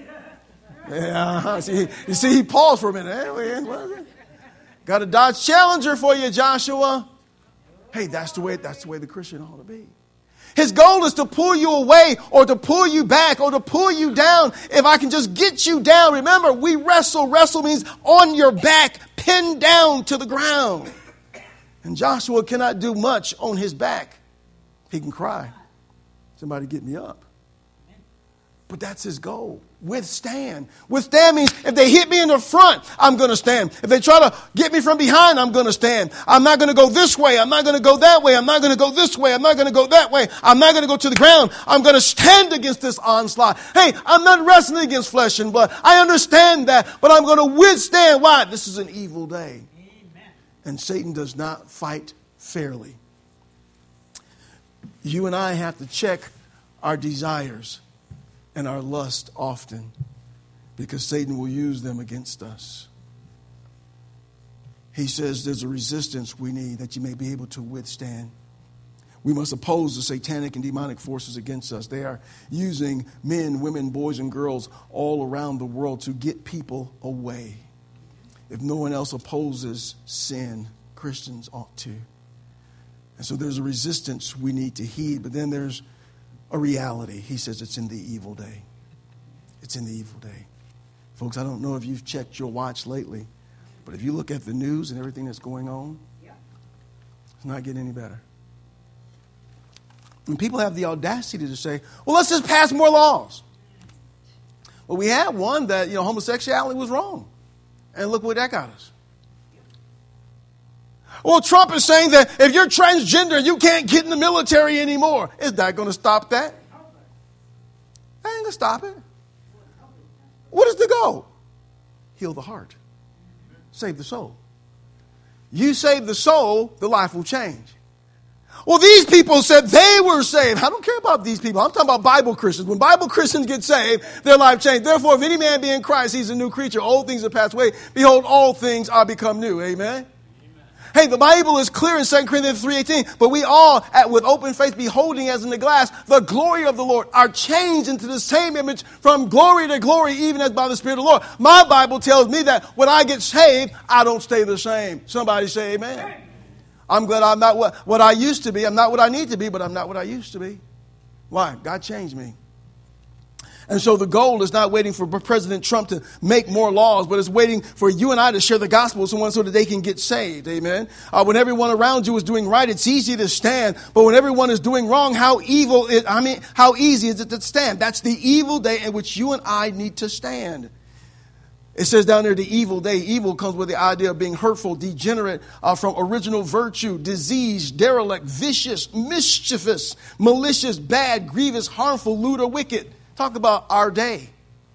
Yeah, see, you see, he paused for a minute. Hey, what is it? Got a Dodge Challenger for you, Joshua. Hey, that's the way, that's the way the Christian ought to be. His goal is to pull you away or to pull you back or to pull you down. If I can just get you down. Remember, we wrestle. Wrestle means on your back, pinned down to the ground. And Joshua cannot do much on his back. He can cry. Somebody get me up. But that's his goal. Withstand. Withstand means if they hit me in the front, I'm going to stand. If they try to get me from behind, I'm going to stand. I'm not going to go this way. I'm not going to go that way. I'm not going to go this way. I'm not going to go that way. I'm not going to go to the ground. I'm going to stand against this onslaught. Hey, I'm not wrestling against flesh and blood. I understand that, but I'm going to withstand. Why? This is an evil day. Amen. And Satan does not fight fairly. You and I have to check our desires and our lust often, because Satan will use them against us. He says there's a resistance we need that you may be able to withstand. We must oppose the satanic and demonic forces against us. They are using men, women, boys, and girls all around the world to get people away. If no one else opposes sin, Christians ought to. And so there's a resistance we need to heed, but then there's a reality. He says it's in the evil day. It's in the evil day. Folks, I don't know if you've checked your watch lately, but if you look at the news and everything that's going on, Yeah. it's not getting any better. And people have the audacity to say, well, let's just pass more laws. Well, we had one that, you know, homosexuality was wrong. And look what that got us. Well, Trump is saying that if you're transgender, you can't get in the military anymore. Is that going to stop that? That ain't going to stop it. What is the goal? Heal the heart. Save the soul. You save the soul, the life will change. Well, these people said they were saved. I don't care about these people. I'm talking about Bible Christians. When Bible Christians get saved, their life changed. Therefore, if any man be in Christ, he's a new creature. Old things have passed away. Behold, all things are become new. Amen. Hey, the Bible is clear in Second Corinthians three eighteen, but we all, at, with open face, beholding as in the glass, the glory of the Lord, are changed into the same image from glory to glory, even as by the Spirit of the Lord. My Bible tells me that when I get saved, I don't stay the same. Somebody say amen. I'm glad I'm not what, what I used to be. I'm not what I need to be, but I'm not what I used to be. Why? God changed me. And so the goal is not waiting for President Trump to make more laws, but it's waiting for you and I to share the gospel with someone so that they can get saved. Amen. Uh, when everyone around you is doing right, it's easy to stand. But when everyone is doing wrong, how evil it, I mean, how easy is it to stand? That's the evil day in which you and I need to stand. It says down there, the evil day. Evil comes with the idea of being hurtful, degenerate uh, from original virtue, diseased, derelict, vicious, mischievous, malicious, bad, grievous, harmful, lewd, or wicked. Talk about our day.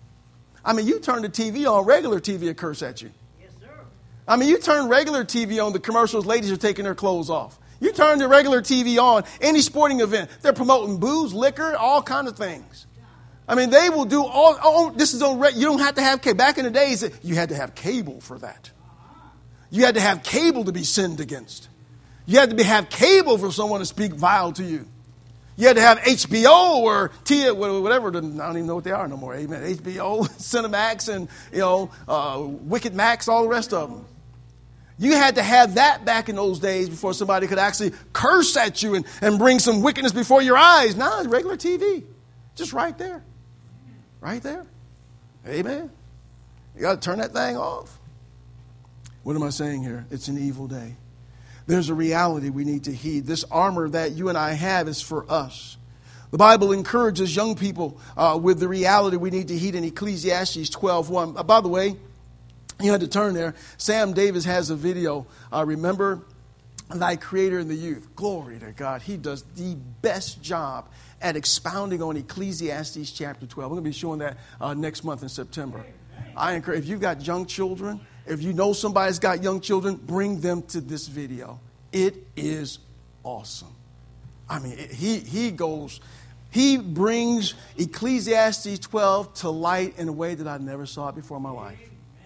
I mean, you turn the T V on, regular T V will curse at you. Yes, sir. I mean, you turn regular T V on, the commercials, ladies are taking their clothes off. You turn the regular T V on, any sporting event, they're promoting booze, liquor, all kinds of things. I mean, they will do all, oh, this is on, you don't have to have cable. Back in the days, you had to have cable for that. You had to have cable to be sinned against. You had to be, have cable for someone to speak vile to you. You had to have H B O or T, whatever. I don't even know what they are no more. Amen. H B O, Cinemax, and you know, uh, Wicked Max, all the rest of them. You had to have that back in those days before somebody could actually curse at you and, and bring some wickedness before your eyes. Now it's regular T V, just right there, right there. Amen. You got to turn that thing off. What am I saying here? It's an evil day. There's a reality we need to heed. This armor that you and I have is for us. The Bible encourages young people uh, with the reality we need to heed in Ecclesiastes twelve one. Uh, by the way, you had to turn there. Sam Davis has a video. Uh, remember thy creator in the youth. Glory to God. He does the best job at expounding on Ecclesiastes chapter twelve. We're going to be showing that uh, next month in September. I encourage, if you've got young children, if you know somebody's got young children, bring them to this video. It is awesome. I mean, it, he he goes, he brings Ecclesiastes twelve to light in a way that I never saw it before in my life.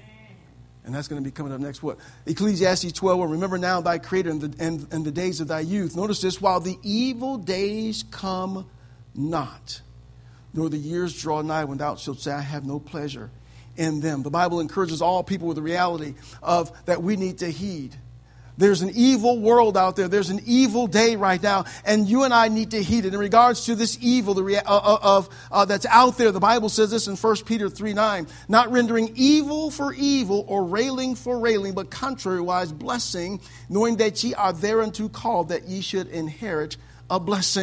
And that's going to be coming up next. What? Ecclesiastes twelve, well, remember now thy creator in the, in, in the days of thy youth. Notice this, while the evil days come not, nor the years draw nigh when thou shalt say, I have no pleasure in them. The Bible encourages all people with the reality of that we need to heed. There's an evil world out there. There's an evil day right now, and you and I need to heed it. In regards to this evil the rea- uh, of uh, that's out there, the Bible says this in First Peter three nine, not rendering evil for evil or railing for railing, but contrariwise blessing, knowing that ye are thereunto called, that ye should inherit a blessing.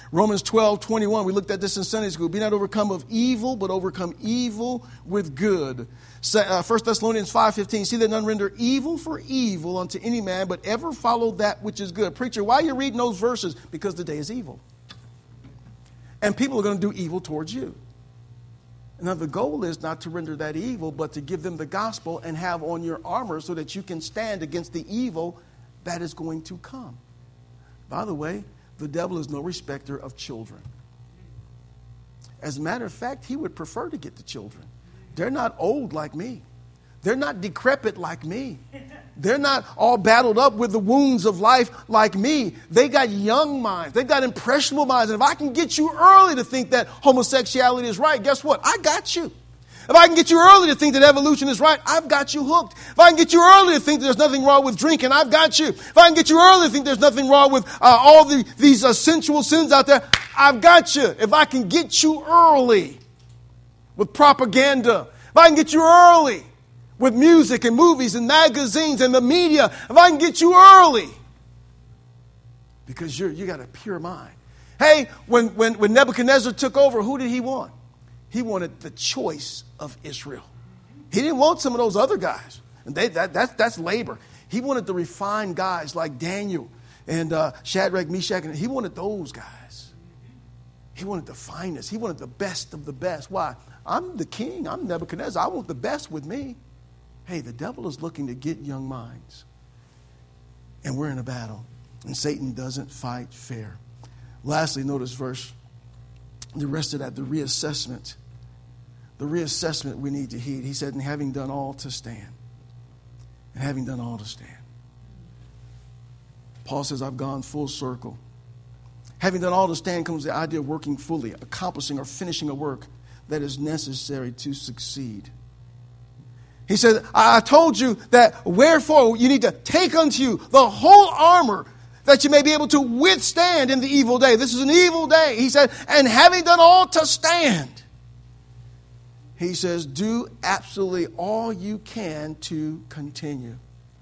Romans twelve twenty-one, we looked at this in Sunday school. Be not overcome of evil, but overcome evil with good. First Thessalonians five fifteen, see that none render evil for evil unto any man, but ever follow that which is good. Preacher, why are you reading those verses? Because the day is evil. And people are going to do evil towards you. Now, the goal is not to render that evil, but to give them the gospel and have on your armor so that you can stand against the evil that is going to come. By the way, the devil is no respecter of children. As a matter of fact, he would prefer to get the children. They're not old like me. They're not decrepit like me. They're not all battled up with the wounds of life like me. They got young minds. They've got impressionable minds. And if I can get you early to think that homosexuality is right, guess what? I got you. If I can get you early to think that evolution is right, I've got you hooked. If I can get you early to think that there's nothing wrong with drinking, I've got you. If I can get you early to think there's nothing wrong with uh, all the, these uh, sensual sins out there, I've got you. If I can get you early with propaganda, if I can get you early with music and movies and magazines and the media, if I can get you early, because you're, you got a pure mind. Hey, when, when, when Nebuchadnezzar took over, who did he want? He wanted the choice of Israel. He didn't want some of those other guys. And they, that, that's, that's labor. He wanted the refined guys like Daniel and uh, Shadrach, Meshach, and he wanted those guys. He wanted the finest. He wanted the best of the best. Why? I'm the king. I'm Nebuchadnezzar. I want the best with me. Hey, the devil is looking to get young minds. And we're in a battle. And Satan doesn't fight fair. Lastly, notice verse, the rest of that, the reassessment. The reassessment we need to heed. He said, and having done all to stand. And having done all to stand. Paul says, I've gone full circle. Having done all to stand comes the idea of working fully, accomplishing or finishing a work that is necessary to succeed. He said, I told you that wherefore you need to take unto you the whole armor that you may be able to withstand in the evil day. This is an evil day. He said, and having done all to stand. He says, do absolutely all you can to continue.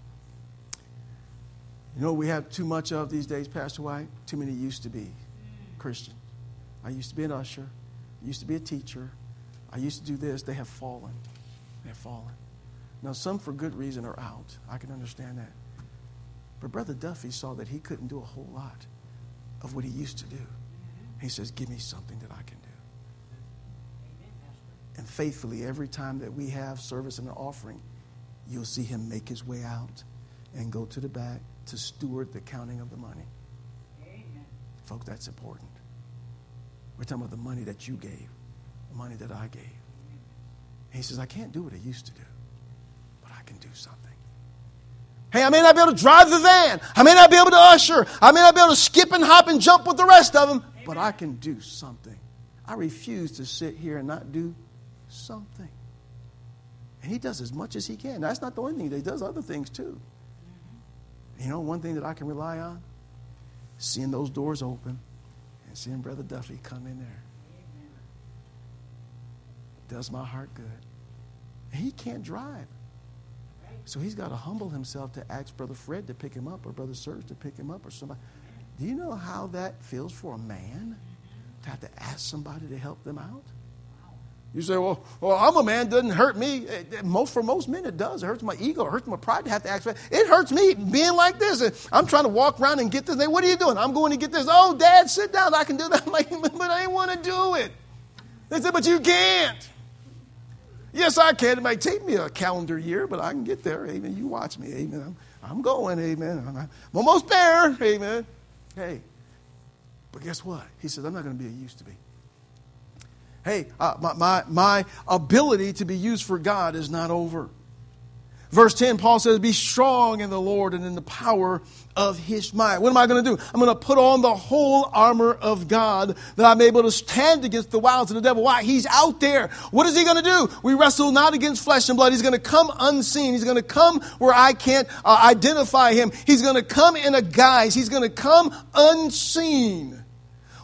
You know what we have too much of these days, Pastor White? Too many used to be Christians. I used to be an usher. I used to be a teacher. I used to do this. They have fallen. They have fallen. Now, some for good reason are out. I can understand that. But Brother Duffy saw that he couldn't do a whole lot of what he used to do. He says, give me something that I can do. And faithfully, every time that we have service and an offering, you'll see him make his way out and go to the back to steward the counting of the money. Amen. Folks, that's important. We're talking about the money that you gave, the money that I gave. He says, I can't do what I used to do, but I can do something. Hey, I may not be able to drive the van. I may not be able to usher. I may not be able to skip and hop and jump with the rest of them, Amen. But I can do something. I refuse to sit here and not do something. And he does as much as he can. That's not the only thing. He does other things too. You know, one thing that I can rely on, seeing those doors open and seeing Brother Duffy come in there. Does my heart good. And he can't drive. So he's got to humble himself to ask Brother Fred to pick him up or Brother Serge to pick him up or somebody. Do you know how that feels for a man to have to ask somebody to help them out? You say, well, well, I'm a man, it doesn't hurt me. Most, for most men, it does. It hurts my ego. It hurts my pride to have to ask for it. It hurts me being like this. I'm trying to walk around and get this. They, what are you doing? I'm going to get this. Oh, Dad, sit down. I can do that. I'm like, but I didn't want to do it. They said, but you can't. Yes, I can. It might take me a calendar year, but I can get there. Amen. You watch me. Amen. I'm, I'm going. Amen. I'm, I'm almost there. Amen. Hey, but guess what? He says, I'm not going to be a used to be. Hey, uh, my, my, my ability to be used for God is not over. Verse ten, Paul says, be strong in the Lord and in the power of his might. What am I going to do? I'm going to put on the whole armor of God that I'm able to stand against the wiles of the devil. Why? He's out there. What is he going to do? We wrestle not against flesh and blood. He's going to come unseen. He's going to come where I can't uh, identify him. He's going to come in a guise. He's going to come unseen.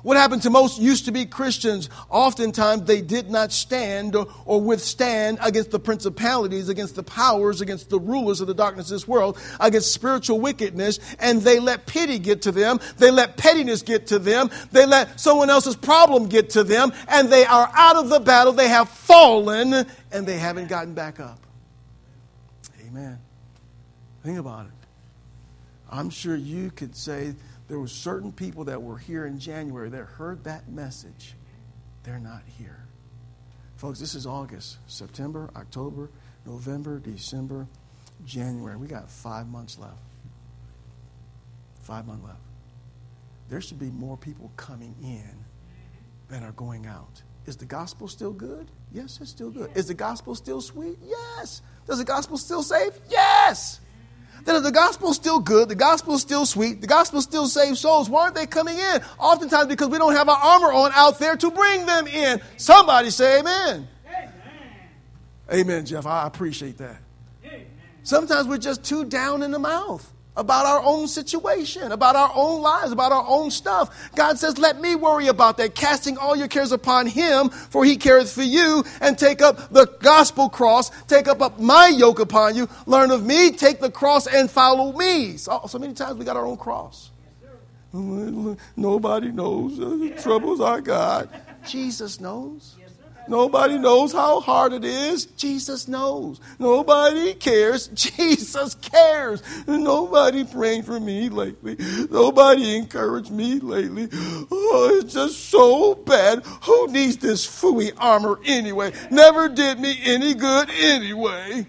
What happened to most used-to-be Christians? Oftentimes they did not stand or, or withstand against the principalities, against the powers, against the rulers of the darkness of this world, against spiritual wickedness, and they let pity get to them. They let pettiness get to them. They let someone else's problem get to them, and they are out of the battle. They have fallen, and they haven't gotten back up. Amen. Think about it. I'm sure you could say there were certain people that were here in January that heard that message. They're not here. Folks, this is August, September, October, November, December, January. We got five months left. Five months left. There should be more people coming in than are going out. Is the gospel still good? Yes, it's still good. Is the gospel still sweet? Yes. Does the gospel still save? Yes. Then if the gospel's still good, the gospel's still sweet, the gospel still saves souls, why aren't they coming in? Oftentimes because we don't have our armor on out there to bring them in. Somebody say amen. Amen, amen Jeff. I appreciate that. Amen. Sometimes we're just too down in the mouth about our own situation, about our own lives, about our own stuff. God says, let me worry about that, casting all your cares upon him, for he careth for you, and take up the gospel cross, take up, up my yoke upon you, learn of me, take the cross and follow me. So, so many times we got our own cross. Yes, nobody knows the troubles I got. Jesus knows. Nobody knows how hard it is. Jesus knows. Nobody cares. Jesus cares. Nobody praying for me lately. Nobody encouraged me lately. Oh, it's just so bad. Who needs this phooey armor anyway? Never did me any good anyway.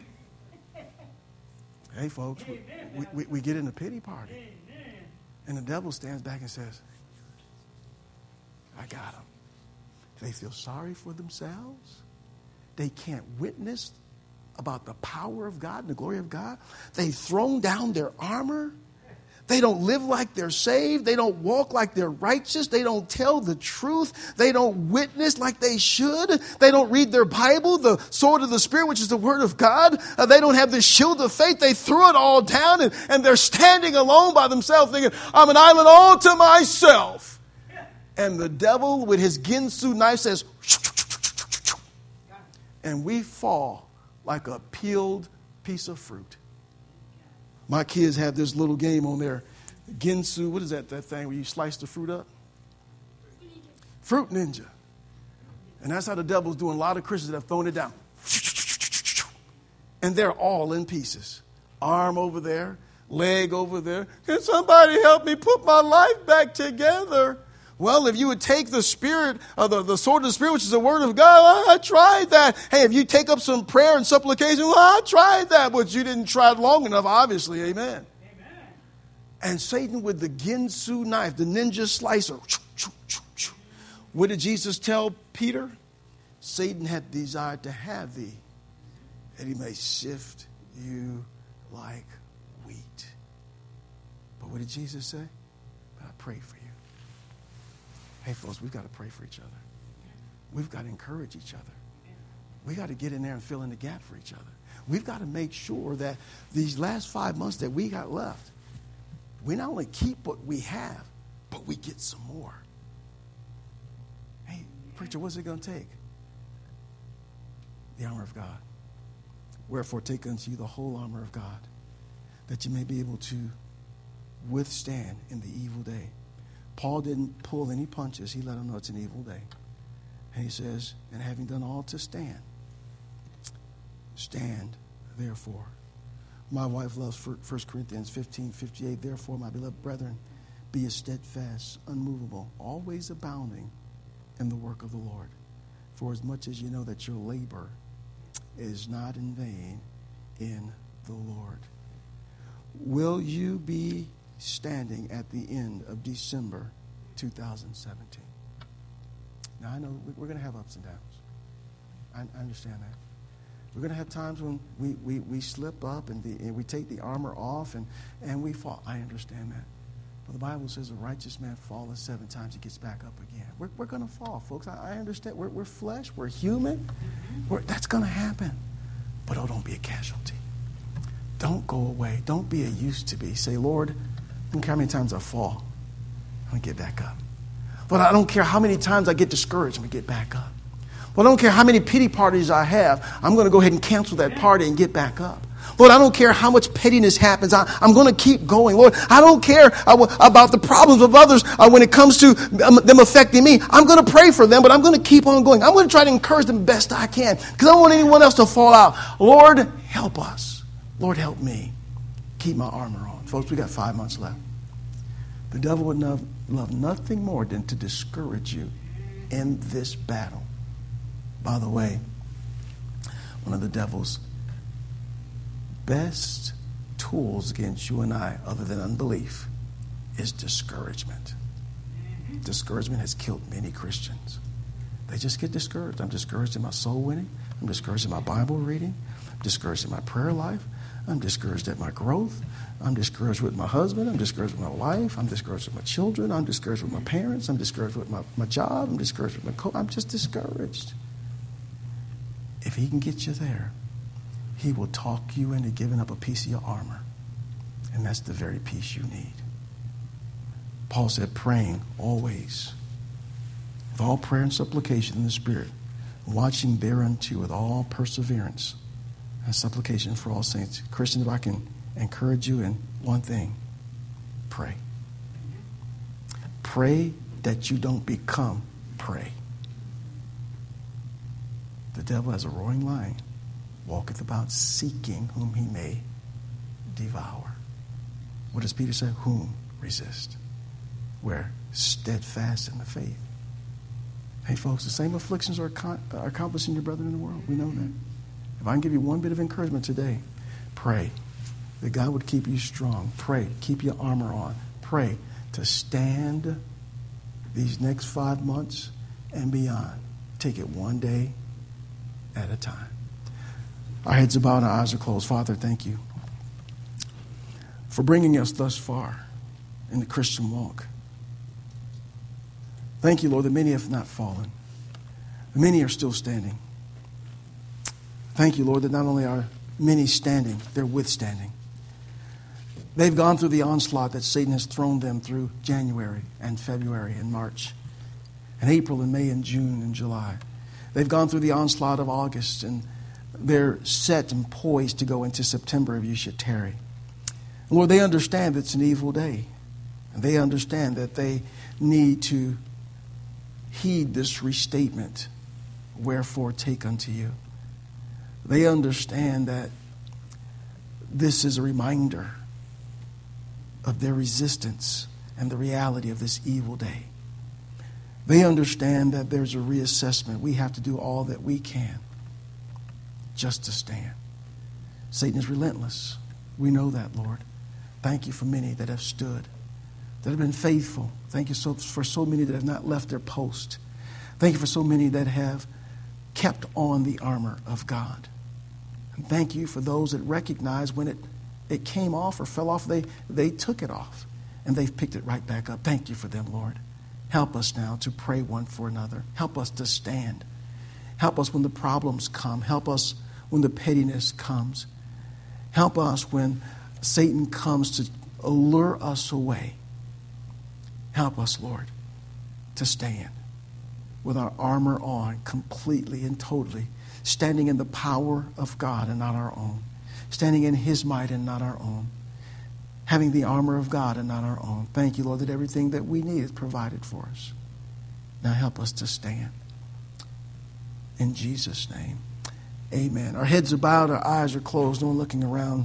Hey, folks, we, we, we get in a pity party. And the devil stands back and says, I got him. They feel sorry for themselves. They can't witness about the power of God and the glory of God. They've thrown down their armor. They don't live like they're saved. They don't walk like they're righteous. They don't tell the truth. They don't witness like they should. They don't read their Bible, the sword of the Spirit, which is the word of God. Uh, they don't have the shield of faith. They threw it all down, and, and they're standing alone by themselves thinking, I'm an island all to myself. And the devil with his Ginsu knife says, and we fall like a peeled piece of fruit. My kids have this little game on their Ginsu. What is that, that thing where you slice the fruit up? Fruit Ninja. And that's how the devil's doing a lot of Christians that have thrown it down. And they're all in pieces. Arm over there, leg over there. Can somebody help me put my life back together? Well, if you would take the spirit, uh, the, the sword of the Spirit, which is the word of God, well, I tried that. Hey, if you take up some prayer and supplication, well, I tried that, but you didn't try it long enough, obviously. Amen. Amen. And Satan with the Ginsu knife, the ninja slicer. What did Jesus tell Peter? Satan had desired to have thee, that he may sift you like wheat. But what did Jesus say? But I pray for you. Hey, folks, we've got to pray for each other. We've got to encourage each other. We've got to get in there and fill in the gap for each other. We've got to make sure that these last five months that we got left, we not only keep what we have, but we get some more. Hey, preacher, what's it going to take? The armor of God. Wherefore take unto you the whole armor of God, that you may be able to withstand in the evil day. Paul didn't pull any punches. He let them know it's an evil day. And he says, and having done all to stand, stand therefore. My wife loves First Corinthians fifteen fifty-eight. Therefore, my beloved brethren, be ye steadfast, unmovable, always abounding in the work of the Lord. For as much as you know that your labor is not in vain in the Lord. Will you be standing at the end of December two thousand seventeen? Now, I know we're going to have ups and downs. I, I understand that. We're going to have times when we, we, we slip up and, the, and we take the armor off and, and we fall. I understand that. But the Bible says a righteous man falleth seven times, he gets back up again. We're, we're going to fall, folks. I, I understand. We're, we're flesh. We're human. We're, that's going to happen. But oh, don't be a casualty. Don't go away. Don't be a used to be. Say, Lord, I don't care how many times I fall. I'm going to get back up. Lord, I don't care how many times I get discouraged, I'm going to get back up. Lord, I don't care how many pity parties I have, I'm going to go ahead and cancel that party and get back up. Lord, I don't care how much pettiness happens. I, I'm going to keep going. Lord, I don't care uh, about the problems of others uh, when it comes to um, them affecting me. I'm going to pray for them, but I'm going to keep on going. I'm going to try to encourage them best I can because I don't want anyone else to fall out. Lord, help us. Lord, help me. Keep my armor on. Folks, we got five months left. The devil would love, love nothing more than to discourage you in this battle. By the way, one of the devil's best tools against you and I, other than unbelief, is discouragement. Discouragement has killed many Christians. They just get discouraged. I'm discouraged in my soul winning. I'm discouraged in my Bible reading. I'm discouraged in my prayer life. I'm discouraged at my growth. I'm discouraged with my husband. I'm discouraged with my wife. I'm discouraged with my children. I'm discouraged with my parents. I'm discouraged with my, my job. I'm discouraged with my co- I'm just discouraged. If he can get you there, he will talk you into giving up a piece of your armor. And that's the very piece you need. Paul said, praying always, with all prayer and supplication in the Spirit, watching thereunto with all perseverance and supplication for all saints. Christian, if I can encourage you in one thing, pray. Pray that you don't become prey. The devil, as a roaring lion, walketh about seeking whom he may devour. What does Peter say? Whom resist? We're steadfast in the faith. Hey, folks, the same afflictions are, con- are accomplishing your brethren in the world. We know that. If I can give you one bit of encouragement today, pray that God would keep you strong. Pray, keep your armor on. Pray to stand these next five months and beyond. Take it one day at a time. Our heads are bowed and our eyes are closed. Father, thank you for bringing us thus far in the Christian walk. Thank you, Lord, that many have not fallen. Many are still standing. Thank you, Lord, that not only are many standing, they're withstanding. They've gone through the onslaught that Satan has thrown them through January and February and March and April and May and June and July. They've gone through the onslaught of August, and they're set and poised to go into September if you should tarry. Lord, they understand that it's an evil day. And they understand that they need to heed this restatement, wherefore take unto you. They understand that this is a reminder of their resistance and the reality of this evil day. They understand that there's a reassessment. We have to do all that we can just to stand. Satan is relentless. We know that, Lord. Thank you for many that have stood, that have been faithful. Thank you so, for so many that have not left their post. Thank you for so many that have kept on the armor of God. And thank you for those that recognize when it, it came off or fell off, they, they took it off and they've picked it right back up. Thank you for them, Lord. Help us now to pray one for another. Help us to stand. Help us when the problems come. Help us when the pettiness comes. Help us when Satan comes to allure us away. Help us, Lord, to stand with our armor on completely and totally, standing in the power of God and not our own, standing in His might and not our own, having the armor of God and not our own. Thank you, Lord, that everything that we need is provided for us. Now help us to stand. In Jesus' name, amen. Our heads are bowed, our eyes are closed, no one looking around.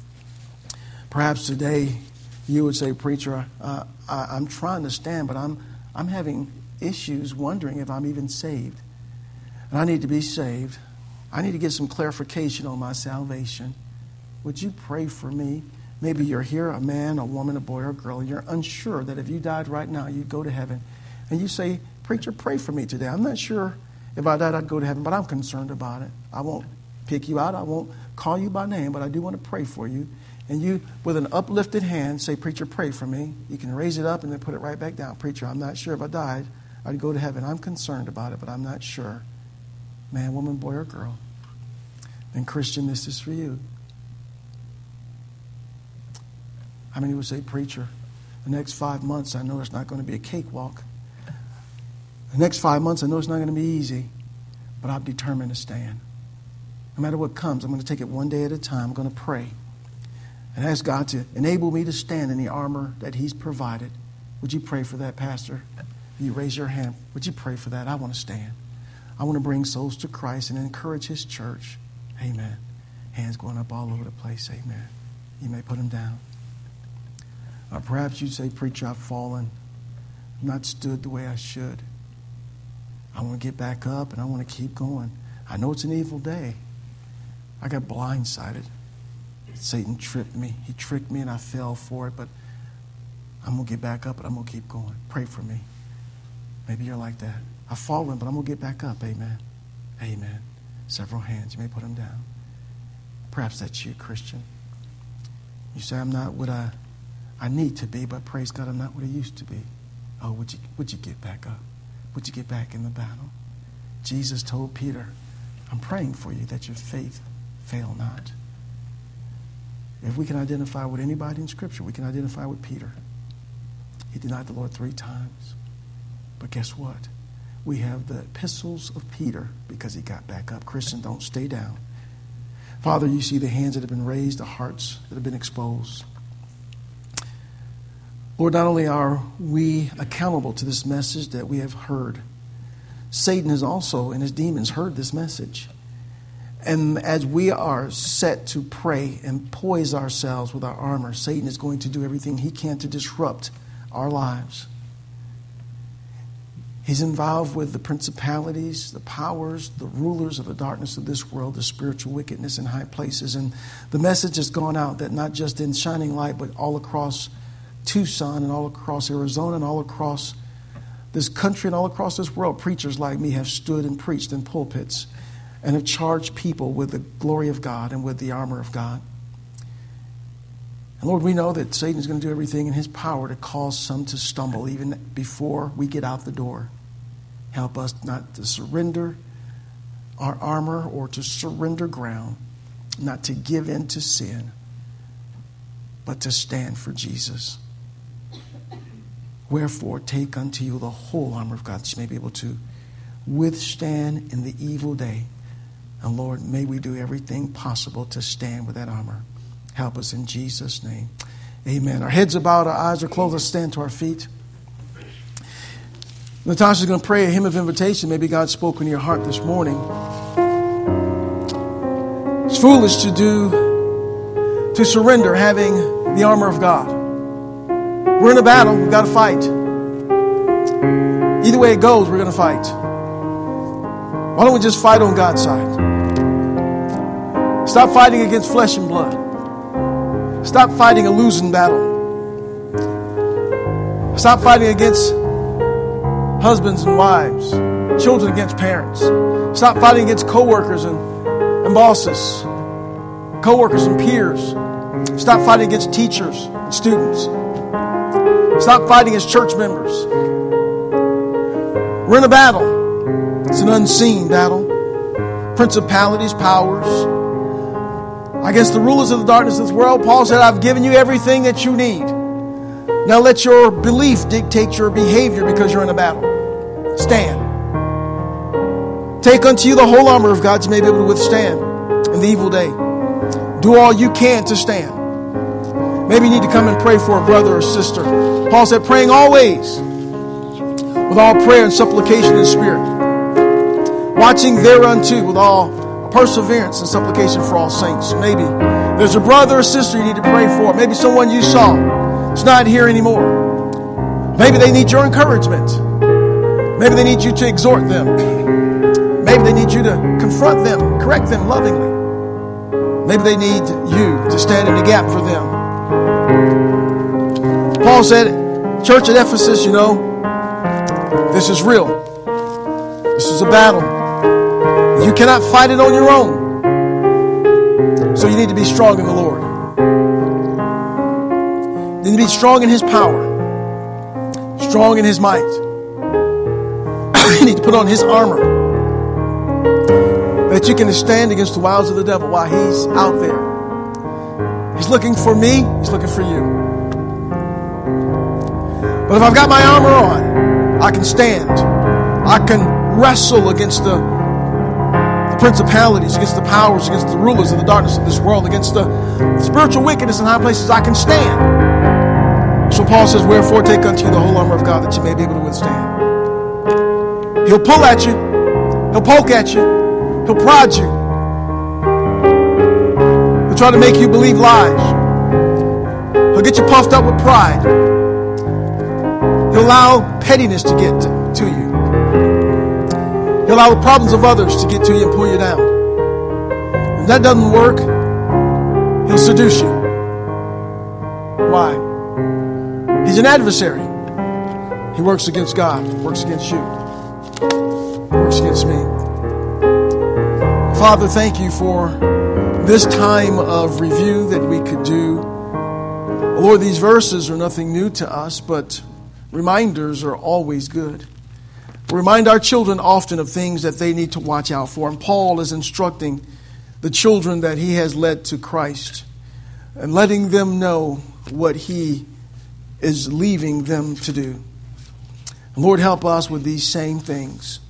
Perhaps today you would say, preacher, uh, I, I'm trying to stand, but I'm, I'm having issues wondering if I'm even saved. And I need to be saved. I need to get some clarification on my salvation. Would you pray for me? Maybe you're here, a man, a woman, a boy, or a girl, and you're unsure that if you died right now, you'd go to heaven. And you say, preacher, pray for me today. I'm not sure if I died, I'd go to heaven, but I'm concerned about it. I won't pick you out. I won't call you by name, but I do want to pray for you. And you, with an uplifted hand, say, preacher, pray for me. You can raise it up and then put it right back down. Preacher, I'm not sure if I died, I'd go to heaven. I'm concerned about it, but I'm not sure. Man, woman, boy, or girl. And Christian, this is for you. How many would say, preacher, the next five months, I know it's not going to be a cakewalk. The next five months, I know it's not going to be easy, but I'm determined to stand. No matter what comes, I'm going to take it one day at a time. I'm going to pray and ask God to enable me to stand in the armor that He's provided. Would you pray for that, Pastor? You raise your hand. Would you pray for that? I want to stand. I want to bring souls to Christ and encourage His church. Amen. Hands going up all over the place. Amen. You may put them down. Or perhaps you'd say, preacher, I've fallen. I've not stood the way I should. I want to get back up and I want to keep going. I know it's an evil day. I got blindsided. Satan tripped me. He tricked me and I fell for it, but I'm going to get back up and I'm going to keep going. Pray for me. Maybe you're like that. I've fallen, but I'm going to get back up. Amen. Amen. Several hands. You may put them down. Perhaps that's you, Christian. You say, I'm not what I, I need to be, but praise God, I'm not what I used to be. Oh, would you, would you get back up? Would you get back in the battle? Jesus told Peter, I'm praying for you that your faith fail not. If we can identify with anybody in Scripture, we can identify with Peter. He denied the Lord three times. But guess what? We have the epistles of Peter because he got back up. Christian, don't stay down. Father, you see the hands that have been raised, the hearts that have been exposed. Lord, not only are we accountable to this message that we have heard, Satan has also, and his demons, heard this message. And as we are set to pray and poise ourselves with our armor, Satan is going to do everything he can to disrupt our lives. He's involved with the principalities, the powers, the rulers of the darkness of this world, the spiritual wickedness in high places. And the message has gone out that not just in Shining Light, but all across Tucson and all across Arizona and all across this country and all across this world, preachers like me have stood and preached in pulpits and have charged people with the glory of God and with the armor of God. And Lord, we know that Satan is going to do everything in his power to cause some to stumble even before we get out the door. Help us not to surrender our armor or to surrender ground, not to give in to sin, but to stand for Jesus. Wherefore, take unto you the whole armor of God, that you may be able to withstand in the evil day. And Lord, may we do everything possible to stand with that armor. Help us in Jesus' name. Amen. Our heads are bowed, our eyes are closed. Let's stand to our feet. Natasha's going to pray a hymn of invitation. Maybe God spoke in your heart this morning. It's foolish to do, to surrender having the armor of God. We're in a battle. We've got to fight. Either way it goes, we're going to fight. Why don't we just fight on God's side? Stop fighting against flesh and blood. Stop fighting a losing battle. Stop fighting against husbands and wives, children against parents. Stop fighting against co-workers and, and bosses, co-workers and peers. Stop fighting against teachers and students. Stop fighting as church members. We're in a battle. It's an unseen battle. Principalities, powers, against the rulers of the darkness of this world. Paul said, I've given you everything that you need. Now let your belief dictate your behavior because you're in a battle. Stand. Take unto you the whole armor of God, you may be able to withstand in the evil day. Do all you can to stand. Maybe you need to come and pray for a brother or sister. Paul said, praying always with all prayer and supplication in the Spirit. Watching thereunto with all perseverance and supplication for all saints. Maybe there's a brother or sister you need to pray for. Maybe someone you saw is not here anymore. Maybe they need your encouragement. Maybe they need you to exhort them. Maybe they need you to confront them, correct them lovingly. Maybe they need you to stand in the gap for them. Paul said, church at Ephesus, you know, this is real. This is a battle. You cannot fight it on your own. So you need to be strong in the Lord. You need to be strong in His power. Strong in His might. You need to put on His armor. That you can stand against the wiles of the devil while he's out there. He's looking for me. He's looking for you. But if I've got my armor on, I can stand. I can wrestle against the, the principalities, against the powers, against the rulers of the darkness of this world, against the spiritual wickedness in high places. I can stand. So Paul says, wherefore take unto you the whole armor of God, that you may be able to withstand. He'll pull at you. He'll poke at you. He'll prod you. He'll try to make you believe lies. He'll get you puffed up with pride. He'll allow pettiness to get to, to you. He'll allow the problems of others to get to you and pull you down. If that doesn't work, he'll seduce you. Why? He's an adversary. He works against God, works against you, works against me. Father, thank you for this time of review that we could do. Lord, these verses are nothing new to us, but reminders are always good. We remind our children often of things that they need to watch out for. And Paul is instructing the children that he has led to Christ and letting them know what he is leaving them to do. And Lord, help us with these same things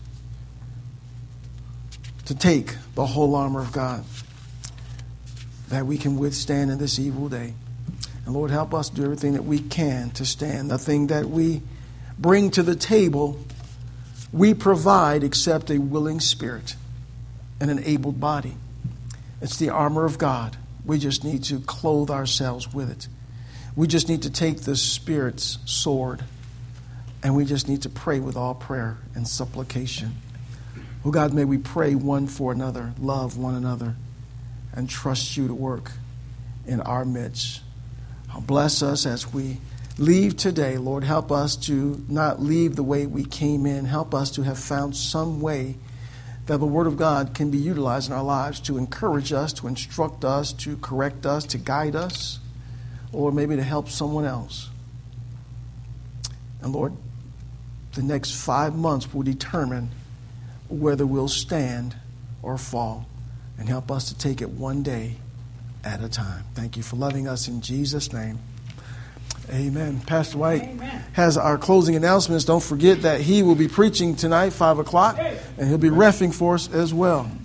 to take the whole armor of God that we can withstand in this evil day. And Lord, help us do everything that we can to stand. Nothing that we bring to the table we provide except a willing spirit and an able body. It's the armor of God. We just need to clothe ourselves with it. We just need to take the Spirit's sword, and we just need to pray with all prayer and supplication. Oh God, may we pray one for another, love one another, and trust you to work in our midst. Bless us as we leave today. Lord, help us to not leave the way we came in. Help us to have found some way that the Word of God can be utilized in our lives to encourage us, to instruct us, to correct us, to guide us, or maybe to help someone else. And Lord, the next five months will determine whether we'll stand or fall. And help us to take it one day at a time. Thank you for loving us in Jesus' name. Amen. Pastor White Amen. Has our closing announcements. Don't forget that he will be preaching tonight, five o'clock, and he'll be reffing for us as well.